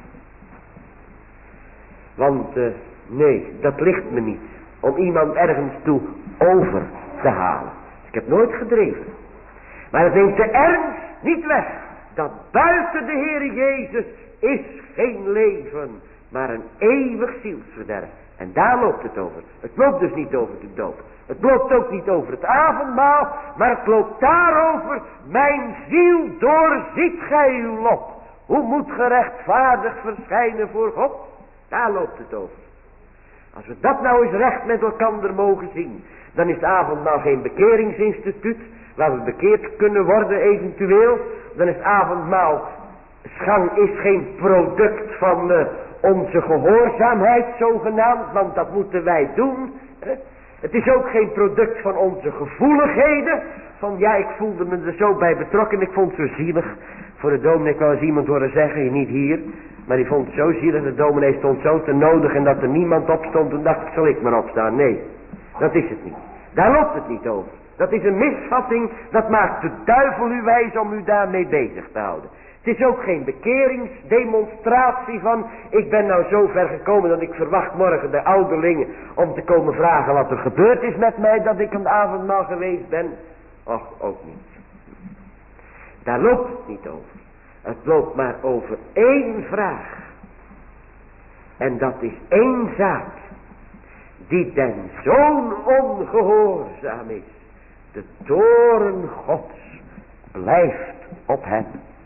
Want uh, nee, dat ligt me niet. Om iemand ergens toe over te halen. Ik heb nooit gedreven. Maar het neemt de ernst niet weg. Dat buiten de Heer Jezus is geen leven, maar een eeuwig zielsverderf. En daar loopt het over. Het loopt dus niet over de doop. Het loopt ook niet over het avondmaal, maar het loopt daarover. Mijn ziel, doorziet gij uw lot. Hoe moet gerechtvaardig verschijnen voor God? Daar loopt het over. Als we dat nou eens recht met elkaar mogen zien, dan is het avondmaal geen bekeringsinstituut, waar we bekeerd kunnen worden eventueel. Dan is het avondmaal, schang is geen product van uh, onze gehoorzaamheid zogenaamd, want dat moeten wij doen. Hè? Het is ook geen product van onze gevoeligheden. Van ja, ik voelde me er zo bij betrokken. Ik vond het zo zielig. Voor de dominee kwam eens iemand horen zeggen, niet hier. Maar die vond het zo zielig. De dominee stond zo te nodig en dat er niemand opstond. Toen dacht ik, zal ik maar opstaan. Nee, dat is het niet. Daar loopt het niet over. Dat is een misvatting. Dat maakt de duivel u wijs om u daarmee bezig te houden. Het is ook geen bekeringsdemonstratie van, ik ben nou zo ver gekomen dat ik verwacht morgen de ouderlingen om te komen vragen wat er gebeurd is met mij dat ik een avondmaal geweest ben. Och, ook niet. Daar loopt het niet over. Het loopt maar over één vraag. En dat is één zaak. Die den zoon ongehoorzaam is. De toorn Gods blijft op hem.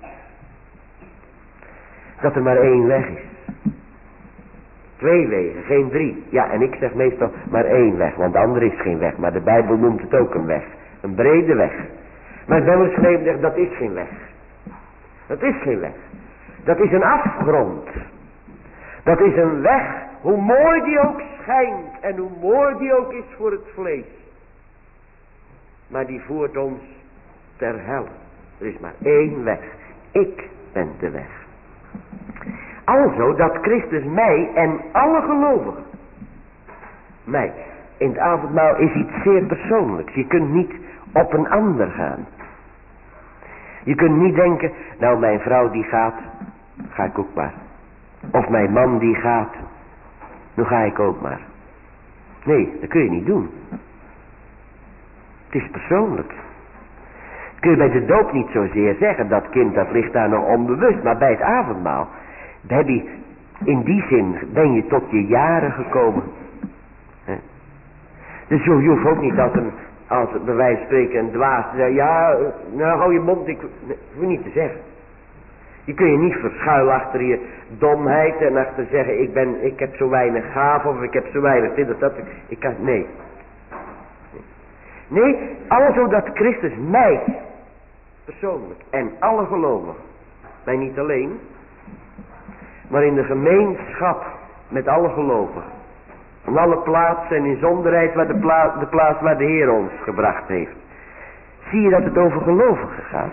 Dat er maar één weg is. Twee wegen, geen drie. Ja, en ik zeg meestal maar één weg, want de andere is geen weg. Maar de Bijbel noemt het ook een weg. Een brede weg. Maar het Bijbel schreef, dat is geen weg. Dat is geen weg. Dat is een afgrond. Dat is een weg, hoe mooi die ook schijnt en hoe mooi die ook is voor het vlees. Maar die voert ons ter hel. Er is maar één weg. Ik ben de weg. Alzo dat Christus mij en alle gelovigen. Mij. In het avondmaal is iets zeer persoonlijks. Je kunt niet op een ander gaan. Je kunt niet denken, nou mijn vrouw die gaat, ga ik ook maar. Of mijn man die gaat, nu ga ik ook maar. Nee, dat kun je niet doen. Het is persoonlijk. Kun je bij de doop niet zozeer zeggen, dat kind dat ligt daar nog onbewust. Maar bij het avondmaal, heb je, in die zin ben je tot je jaren gekomen. He? Dus je hoeft ook niet als een, als het bij wijze van spreken een dwaas te zeggen, ja, nou hou je mond, ik, nee, hoef je niet te zeggen. Je kun je niet verschuilen achter je domheid en achter zeggen, ik ben, ik heb zo weinig gaaf of ik heb zo weinig dit of dat. Ik kan, nee. Nee, alles zodat Christus mij, persoonlijk, en alle gelovigen, mij niet alleen, maar in de gemeenschap met alle gelovigen, op alle plaatsen en in zonderheid waar de, pla de plaats waar de Heer ons gebracht heeft. Zie je dat het over gelovigen gaat?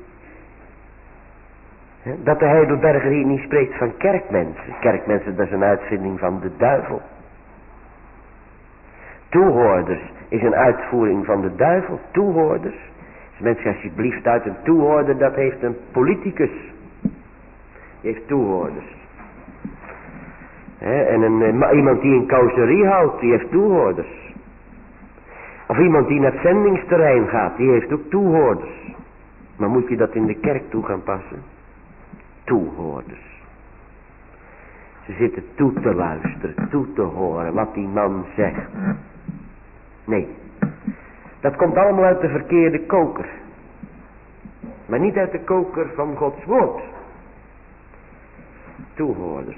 He, dat de Heidelberger hier niet spreekt van kerkmensen. Kerkmensen, dat is een uitvinding van de duivel. Toehoorders is een uitvoering van de duivel. Toehoorders. Dus mensen alsjeblieft uit een toehoorder, dat heeft een politicus. Die heeft toehoorders. He, en een, uh, iemand die een causerie houdt, die heeft toehoorders. Of iemand die naar het zendingsterrein gaat, die heeft ook toehoorders. Maar moet je dat in de kerk toe gaan passen? Toehoorders. Ze zitten toe te luisteren, toe te horen wat die man zegt. Nee, dat komt allemaal uit de verkeerde koker. Maar niet uit de koker van Gods woord. Toehoorders.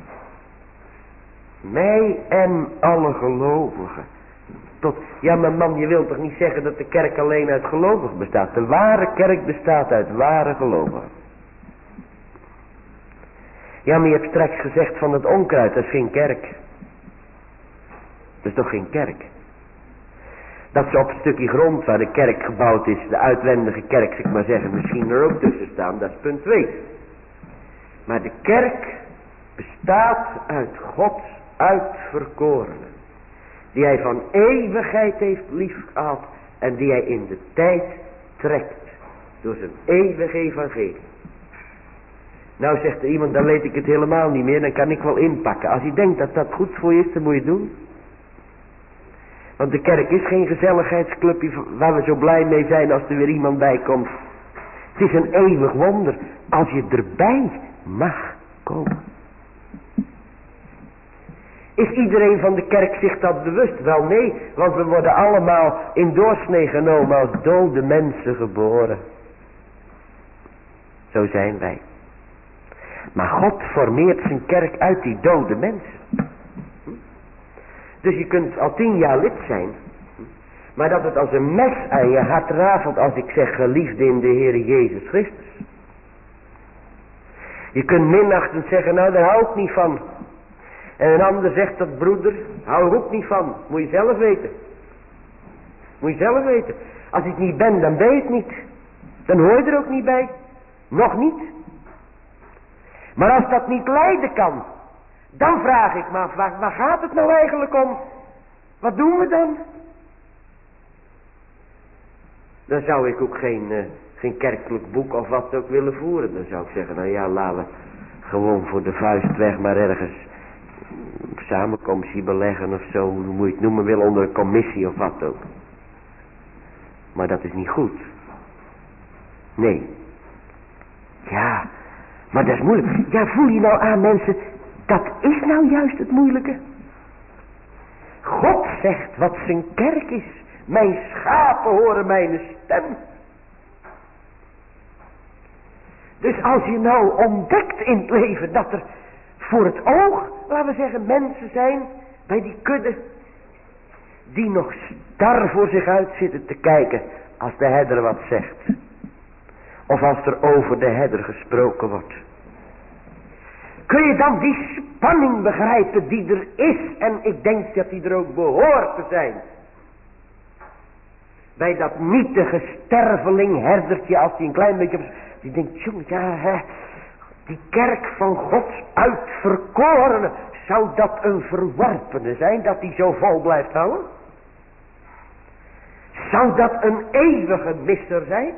Mij en alle gelovigen. Tot, ja maar man, je wilt toch niet zeggen dat de kerk alleen uit gelovigen bestaat. De ware kerk bestaat uit ware gelovigen. Ja, maar je hebt straks gezegd van het onkruid, dat is geen kerk. Dat is toch geen kerk? Dat ze op het stukje grond waar de kerk gebouwd is, de uitwendige kerk, zeg ik maar zeggen, misschien er ook tussen staan, dat is punt twee. Maar de kerk bestaat uit Gods uitverkorenen, die hij van eeuwigheid heeft liefgehad en die hij in de tijd trekt door zijn eeuwig evangelie. Nou zegt er iemand, dan weet ik het helemaal niet meer, dan kan ik wel inpakken. Als je denkt dat dat goed voor je is, dan moet je het doen. Want de kerk is geen gezelligheidsclubje waar we zo blij mee zijn als er weer iemand bij komt. Het is een eeuwig wonder als je erbij mag komen. Is iedereen van de kerk zich dat bewust? Wel nee, want we worden allemaal in doorsnee genomen als dode mensen geboren. Zo zijn wij. Maar God formeert zijn kerk uit die dode mensen. Dus je kunt al tien jaar lid zijn. Maar dat het als een mes aan je hart rafelt als ik zeg geliefde in de Heer Jezus Christus. Je kunt minachtend zeggen, nou daar hou ik niet van. En een ander zegt dat, broeder, hou ik ook niet van. Moet je zelf weten. Moet je zelf weten. Als ik niet ben, dan ben je het niet. Dan hoor je er ook niet bij. Nog niet. Maar als dat niet lijden kan, dan vraag ik me af, waar, waar gaat het nou eigenlijk om? Wat doen we dan? Dan zou ik ook geen, uh, geen kerkelijk boek of wat ook willen voeren. Dan zou ik zeggen, nou ja, laten we gewoon voor de vuist weg maar ergens een samenkomstje beleggen of zo. Hoe moet je het noemen willen, onder een commissie of wat ook. Maar dat is niet goed. Nee. Ja, maar dat is moeilijk. Ja, voel je nou aan mensen, dat is nou juist het moeilijke. God zegt wat zijn kerk is. Mijn schapen horen mijn stem. Dus als je nou ontdekt in het leven dat er voor het oog, laten we zeggen, mensen zijn bij die kudde die nog star voor zich uit zitten te kijken als de herder wat zegt. Of als er over de herder gesproken wordt. Kun je dan die spanning begrijpen die er is, en ik denk dat die er ook behoort te zijn. Bij dat nietige sterveling herdertje, als die een klein beetje op, die denkt, jongen, ja, hè, die kerk van Gods uitverkorene, zou dat een verworpene zijn, dat die zo vol blijft houden? Zou dat een eeuwige misser zijn?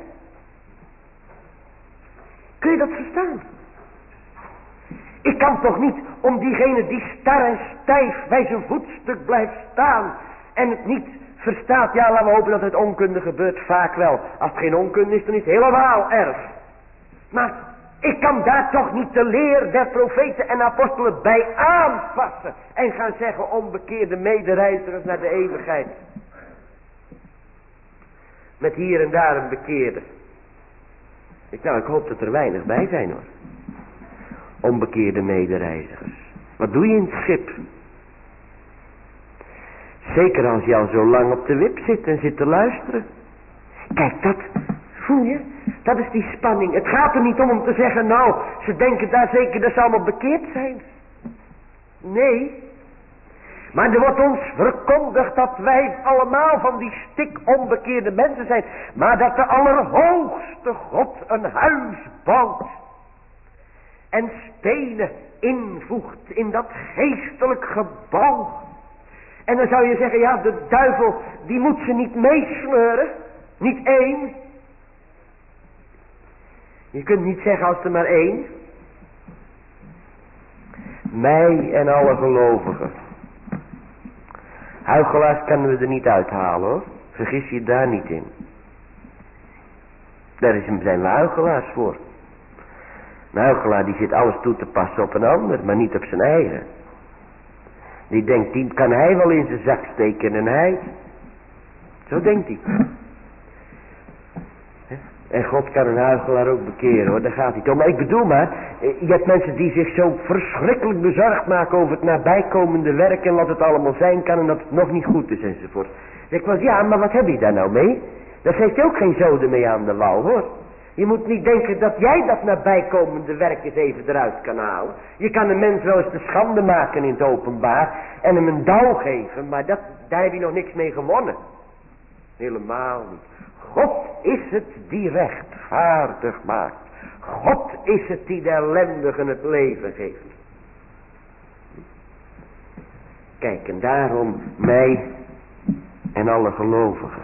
Kun je dat verstaan? Ik kan toch niet om diegene die star en stijf bij zijn voetstuk blijft staan en het niet verstaat. Ja, laten we hopen dat het onkunde gebeurt, vaak wel. Als het geen onkunde is, dan is het helemaal erg. Maar ik kan daar toch niet de leer der profeten en apostelen bij aanpassen en gaan zeggen onbekeerde medereizigers naar de eeuwigheid. Met hier en daar een bekeerde. Ik, nou, ik hoop dat er weinig bij zijn hoor. Onbekeerde medereizigers. Wat doe je in het schip? Zeker als je al zo lang op de wip zit en zit te luisteren. Kijk, dat, voel je? Dat is die spanning. Het gaat er niet om om te zeggen, nou, ze denken daar zeker dat ze allemaal bekeerd zijn. Nee. Maar er wordt ons verkondigd dat wij allemaal van die stik onbekeerde mensen zijn. Maar dat de Allerhoogste God een huis bouwt. En stenen invoegt in dat geestelijk gebouw. En dan zou je zeggen, ja, de duivel, die moet ze niet meesleuren. Niet één. Je kunt niet zeggen als er maar één. Mij en alle gelovigen. Huichelaars kunnen we er niet uithalen hoor. Vergis je daar niet in. Daar zijn we huichelaars voor. Een huichelaar die zit alles toe te passen op een ander, maar niet op zijn eigen. Die denkt, die kan hij wel in zijn zak steken en hij. Zo denkt hij. En God kan een huichelaar ook bekeren hoor, daar gaat hij om. Maar ik bedoel maar, je hebt mensen die zich zo verschrikkelijk bezorgd maken over het nabijkomende werk en wat het allemaal zijn kan en dat het nog niet goed is enzovoort. Dan zeg ik wel, ja, maar wat heb je daar nou mee? Daar geeft je ook geen zoden mee aan de wal hoor. Je moet niet denken dat jij dat nabijkomende werk eens even eruit kan halen. Je kan een mens wel eens te schande maken in het openbaar en hem een douw geven, maar dat, daar heb je nog niks mee gewonnen. Helemaal niet. God is het die rechtvaardig maakt. God is het die de ellendigen het leven geeft. Kijk, en daarom mij en alle gelovigen.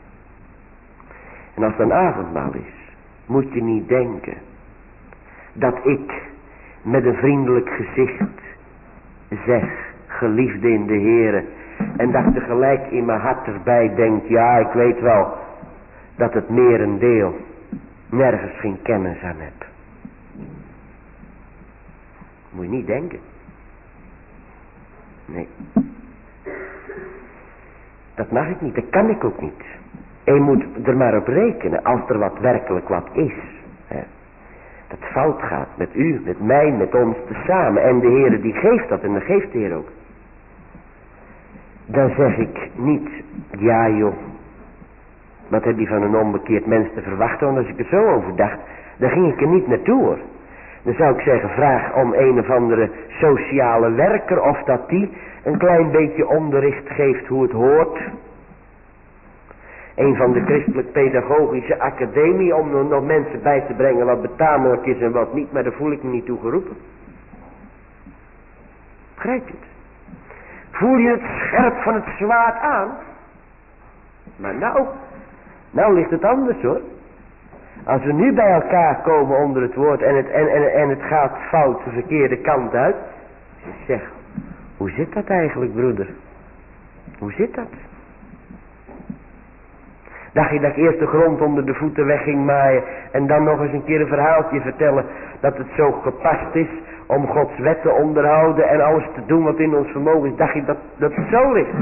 En als het een avondmaal is, moet je niet denken dat ik met een vriendelijk gezicht zeg, geliefde in de Heere, En dat ik tegelijk in mijn hart erbij denk, ja, ik weet wel dat het merendeel nergens geen kennis aan heb. Moet je niet denken. Nee. Dat mag ik niet, dat kan ik ook niet. Je moet er maar op rekenen als er wat werkelijk wat is. Hè. Dat fout gaat met u, met mij, met ons tezamen. En de Heer die geeft dat en dat geeft de Heer ook. Dan zeg ik niet, ja joh, wat heb je van een onbekeerd mens te verwachten? Want als ik er zo over dacht, dan ging ik er niet naartoe hoor. Dan zou ik zeggen, vraag om een of andere sociale werker of dat die een klein beetje onderricht geeft hoe het hoort. Een van de christelijk pedagogische academie om er nog mensen bij te brengen wat betamelijk is en wat niet, maar daar voel ik me niet toe geroepen. Begrijp je het? Voel je het scherp van het zwaard aan? Maar nou, nou ligt het anders hoor. Als we nu bij elkaar komen onder het woord en het, en, en, en het gaat fout de verkeerde kant uit. Zeg, hoe zit dat eigenlijk broeder? Hoe zit dat? Dacht je dat ik eerst de grond onder de voeten weg ging maaien en dan nog eens een keer een verhaaltje vertellen dat het zo gepast is om Gods wet te onderhouden en alles te doen wat in ons vermogen is. Dacht je dat, dat het zo ligt?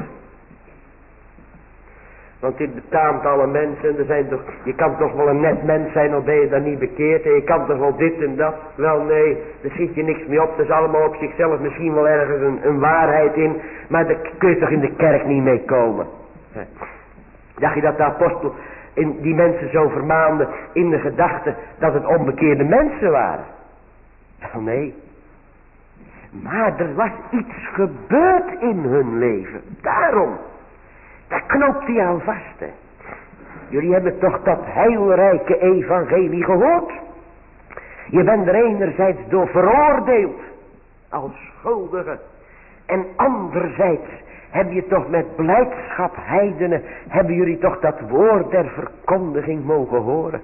Want dit betaamt alle mensen. Er zijn toch, je kan toch wel een net mens zijn, al ben je dan niet bekeerd. En je kan toch wel dit en dat. Wel nee, daar schiet je niks mee op. Er is allemaal op zichzelf misschien wel ergens een, een waarheid in. Maar daar kun je toch in de kerk niet mee komen. Dacht je dat de apostel in die mensen zo vermaande in de gedachte dat het onbekeerde mensen waren? Wel nee. Maar er was iets gebeurd in hun leven. Daarom. Daar knoopt hij aan vast. Hè. Jullie hebben toch dat heilrijke evangelie gehoord? Je bent er enerzijds door veroordeeld als schuldige. En anderzijds heb je toch met blijdschap heidenen, hebben jullie toch dat woord der verkondiging mogen horen.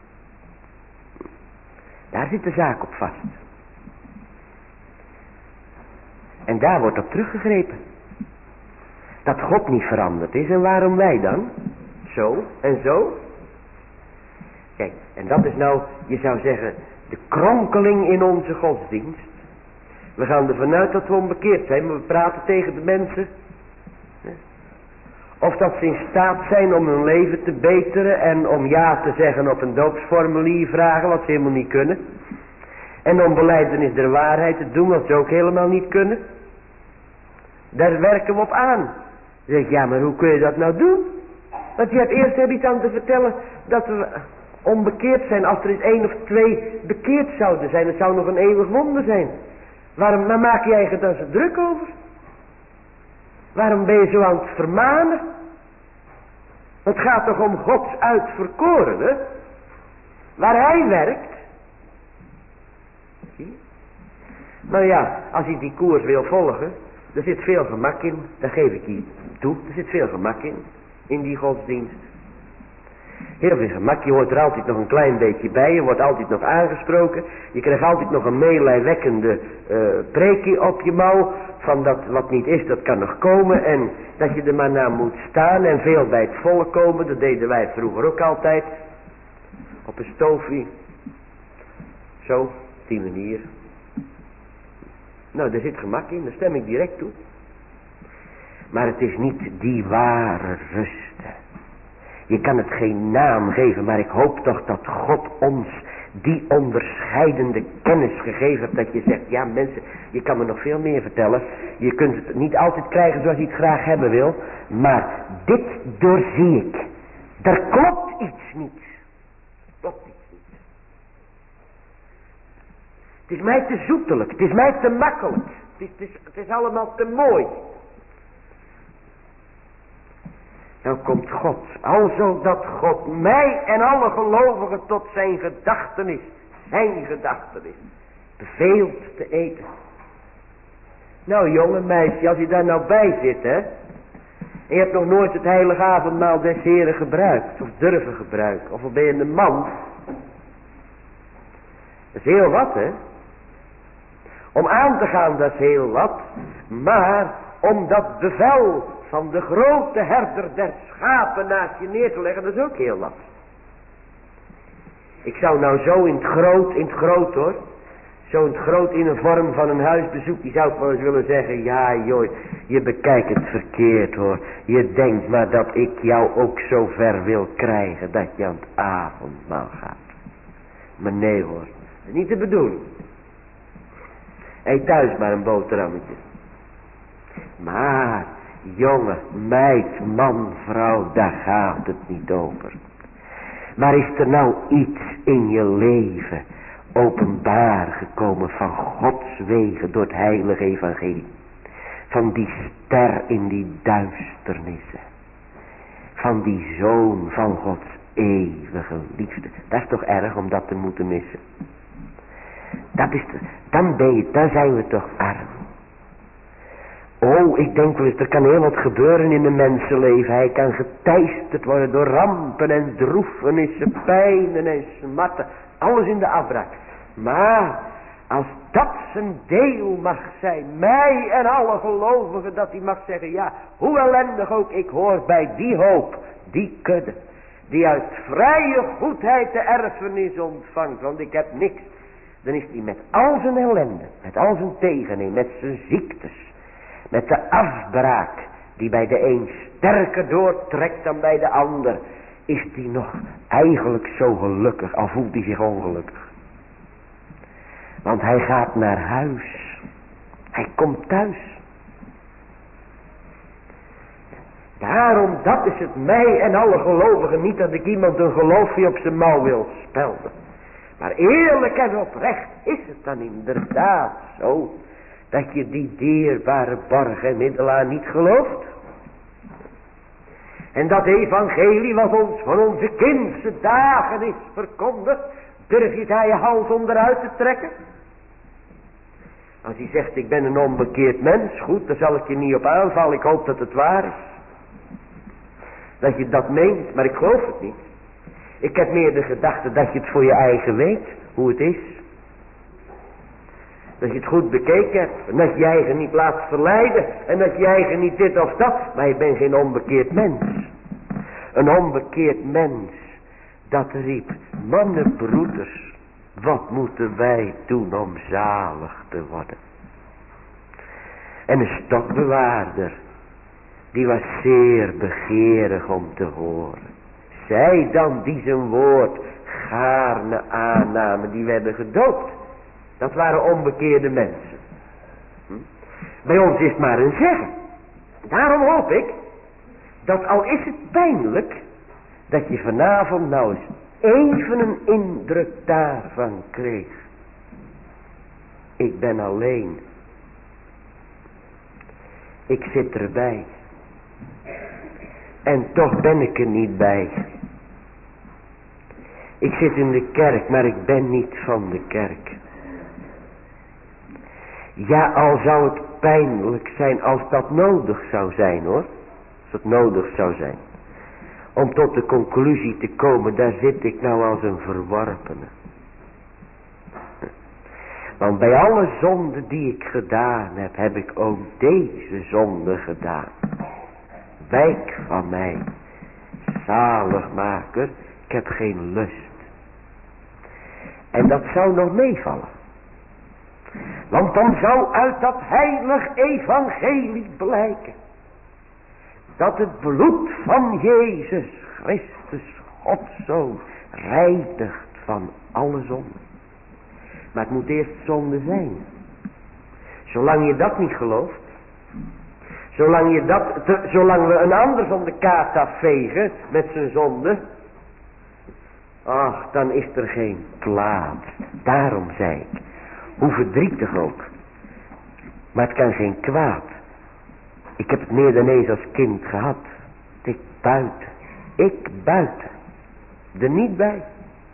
Daar zit de zaak op vast. En daar wordt op teruggegrepen. Dat God niet veranderd is en waarom wij dan? Zo en zo. Kijk, en dat is nou, je zou zeggen, de kronkeling in onze godsdienst. We gaan ervan uit dat we onbekeerd zijn, maar we praten tegen de mensen. Of dat ze in staat zijn om hun leven te beteren en om ja te zeggen op een doopsformulier vragen, wat ze helemaal niet kunnen. En om belijdenis der waarheid te doen, wat ze ook helemaal niet kunnen. Daar werken we op aan. Dan zeg ik, ja, maar hoe kun je dat nou doen? Want je hebt eerst heb iets aan te vertellen dat we onbekeerd zijn. Als er eens één of twee bekeerd zouden zijn, het zou nog een eeuwig wonder zijn. Waarom maar maak jij je dan zo druk over? Waarom ben je zo aan het vermanen? Het gaat toch om Gods uitverkorene, waar hij werkt. Zie? Nou ja, als je die koers wil volgen, er zit veel gemak in, dat geef ik je toe. Er zit veel gemak in, in die godsdienst. Heel veel gemak, je hoort er altijd nog een klein beetje bij, je wordt altijd nog aangesproken. Je krijgt altijd nog een meelijwekkende uh, preekje op je mouw, van dat wat niet is, dat kan nog komen. En dat je er maar naar moet staan en veel bij het volk komen, dat deden wij vroeger ook altijd. Op een stoofje. Zo, op die manier. Nou, daar zit gemak in, daar stem ik direct toe. Maar het is niet die ware rust. Je kan het geen naam geven, maar ik hoop toch dat God ons die onderscheidende kennis gegeven heeft. Dat je zegt, ja mensen, je kan me nog veel meer vertellen. Je kunt het niet altijd krijgen zoals je het graag hebben wil. Maar dit doorzie ik. Er klopt iets niet. Er klopt iets niet. Het is mij te zoetelijk, het is mij te makkelijk. Het is, het is, het is allemaal te mooi. Nou komt God, alzo dat God mij en alle gelovigen tot zijn gedachtenis, zijn gedachtenis, beveelt te eten. Nou jonge meisje, als je daar nou bij zit, hè, en je hebt nog nooit het heilige avondmaal des Heren gebruikt, of durven gebruiken, of al ben je een man. Dat is heel wat, hè. Om aan te gaan, dat is heel wat, maar om dat bevel van de grote herder der schapen naast je neer te leggen, dat is ook heel lastig. Ik zou nou zo in het groot, in het groot hoor, zo in het groot in een vorm van een huisbezoek, die zou ik wel eens willen zeggen, ja joh, je bekijkt het verkeerd hoor. Je denkt maar dat ik jou ook zo ver wil krijgen dat je aan het avondmaal gaat. Maar nee hoor, dat is niet de bedoeling. Eet thuis maar een boterhammetje. Maar, jongen, meid, man, vrouw, daar gaat het niet over. Maar is er nou iets in je leven openbaar gekomen van Gods wegen door het heilige evangelie? Van die ster in die duisternissen. Van die zoon van Gods eeuwige liefde. Dat is toch erg om dat te moeten missen. Dat is, dan ben je, dan zijn we toch arm. Oh, ik denk wel eens, er kan heel wat gebeuren in een mensenleven. Hij kan geteisterd worden door rampen en droefenissen, pijnen en smarten. Alles in de afbraak. Maar, als dat zijn deel mag zijn, mij en alle gelovigen, dat hij mag zeggen, ja, hoe ellendig ook, ik hoor bij die hoop, die kudde, die uit vrije goedheid de erfenis ontvangt, want ik heb niks. Dan is hij met al zijn ellende, met al zijn tegenheden, met zijn ziektes, met de afbraak die bij de een sterker doortrekt dan bij de ander, is hij nog eigenlijk zo gelukkig, al voelt hij zich ongelukkig. Want hij gaat naar huis. Hij komt thuis. Daarom, dat is het mij en alle gelovigen, niet dat ik iemand een geloofje op zijn mouw wil spelden. Maar eerlijk en oprecht is het dan inderdaad zo, dat je die dierbare borg en middelaar niet gelooft. En dat evangelie wat ons van onze kindse dagen is verkondigd, durf je daar je hals onderuit te trekken? Als hij zegt, ik ben een onbekeerd mens, goed, daar zal ik je niet op aanvallen, ik hoop dat het waar is. Dat je dat meent, maar ik geloof het niet. Ik heb meer de gedachte dat je het voor je eigen weet, hoe het is. Dat je het goed bekeken hebt, en dat je je eigen niet laat verleiden, en dat je je eigen niet dit of dat, maar je bent geen onbekeerd mens. Een onbekeerd mens, dat riep, mannen, broeders, wat moeten wij doen om zalig te worden? En een stokbewaarder, die was zeer begeerig om te horen. Zij dan die zijn woord gaarne aannamen, die werden gedoopt. Dat waren onbekeerde mensen. Hm? Bij ons is het maar een zeggen. Daarom hoop ik, dat al is het pijnlijk, dat je vanavond nou eens even een indruk daarvan kreeg. Ik ben alleen. Ik zit erbij. En toch ben ik er niet bij. Ik zit in de kerk, maar ik ben niet van de kerk. Ja, al zou het pijnlijk zijn als dat nodig zou zijn hoor. Als het nodig zou zijn. Om tot de conclusie te komen, daar zit ik nou als een verworpene. Want bij alle zonden die ik gedaan heb, heb ik ook deze zonde gedaan. Wijk van mij, zaligmaker, ik heb geen lust. En dat zou nog meevallen. Want dan zou uit dat heilig evangelie blijken, dat het bloed van Jezus Christus God zo reinigt van alle zonden. Maar het moet eerst zonde zijn. Zolang je dat niet gelooft, zolang, je dat, te, zolang we een ander van de kaart afvegen met zijn zonde, ach, dan is er geen plaats. Daarom zei ik, hoe verdrietig ook, maar het kan geen kwaad. Ik heb het meer dan eens als kind gehad. Ik buiten, ik buiten, er niet bij.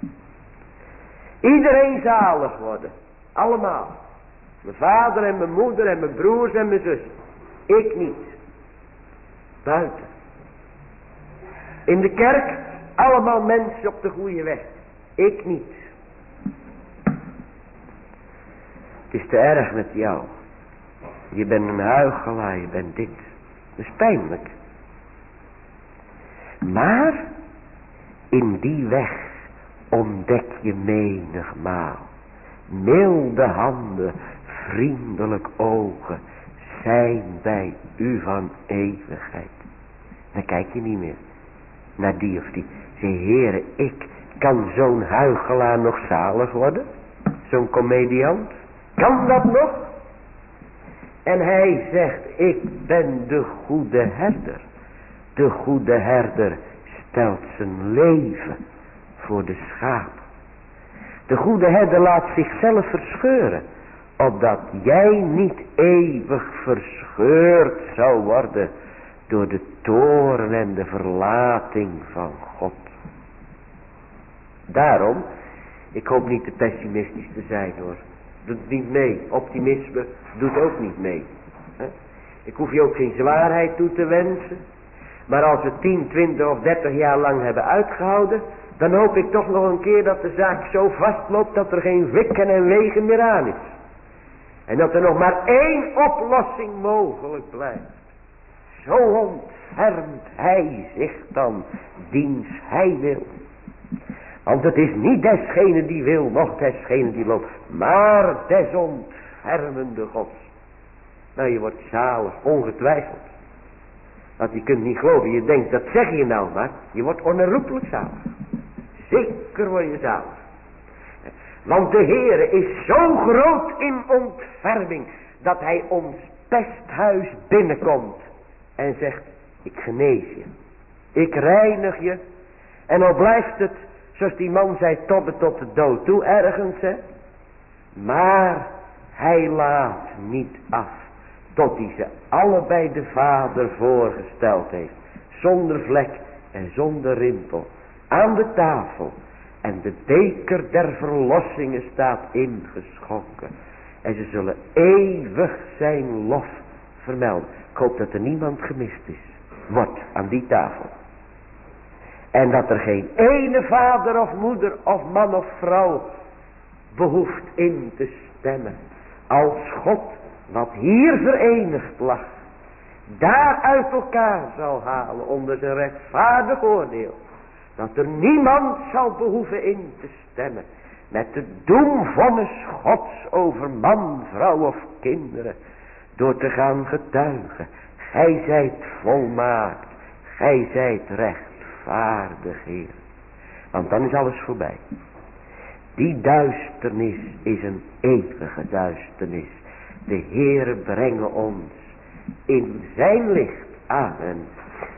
Iedereen zalig worden, allemaal. Mijn vader en mijn moeder en mijn broers en mijn zus. Ik niet. Buiten. In de kerk, allemaal mensen op de goede weg. Ik niet. Het is te erg met jou. Je bent een huichelaar, je bent dit. Dat is pijnlijk. Maar in die weg ontdek je menigmaal milde handen, vriendelijk ogen zijn bij u van eeuwigheid. Dan kijk je niet meer naar die of die. Zeg, Heere, ik kan zo'n huichelaar nog zalig worden? Zo'n komediant? Kan dat nog? En hij zegt, ik ben de goede herder. De goede herder stelt zijn leven voor de schapen. De goede herder laat zichzelf verscheuren, opdat jij niet eeuwig verscheurd zou worden door de toorn en de verlating van God. Daarom, ik hoop niet te pessimistisch te zijn hoor. Doet niet mee. Optimisme doet ook niet mee. He? Ik hoef je ook geen zwaarheid toe te wensen. Maar als we tien, twintig of dertig jaar lang hebben uitgehouden, dan hoop ik toch nog een keer dat de zaak zo vastloopt dat er geen wikken en wegen meer aan is. En dat er nog maar één oplossing mogelijk blijft. Zo ontfermt hij zich dan, diens hij wil. Want het is niet desgene die wil, noch desgene die loopt, maar des ontfermende Gods. Nou, je wordt zalig, ongetwijfeld. Want je kunt niet geloven, je denkt, dat zeg je nou maar. Je wordt onherroepelijk zalig. Zeker word je zalig. Want de Heere is zo groot in ontferming, dat hij ons pesthuis binnenkomt en zegt, ik genees je. Ik reinig je. En al blijft het, zoals die man zei, tot de, tot de dood toe ergens, hè. Maar hij laat niet af, tot hij ze allebei de Vader voorgesteld heeft. Zonder vlek en zonder rimpel. Aan de tafel. En de beker der verlossingen staat ingeschonken. En ze zullen eeuwig zijn lof vermelden. Ik hoop dat er niemand gemist is. Wordt aan die tafel. En dat er geen ene vader of moeder of man of vrouw behoeft in te stemmen. Als God wat hier verenigd lag, daar uit elkaar zal halen onder zijn rechtvaardig oordeel. Dat er niemand zal behoeven in te stemmen met de doemvonnis Gods over man, vrouw of kinderen. Door te gaan getuigen. Gij zijt volmaakt. Gij zijt rechtvaardig, Heer. Want dan is alles voorbij. Die duisternis is een eeuwige duisternis. De Heere brengen ons in zijn licht. Amen.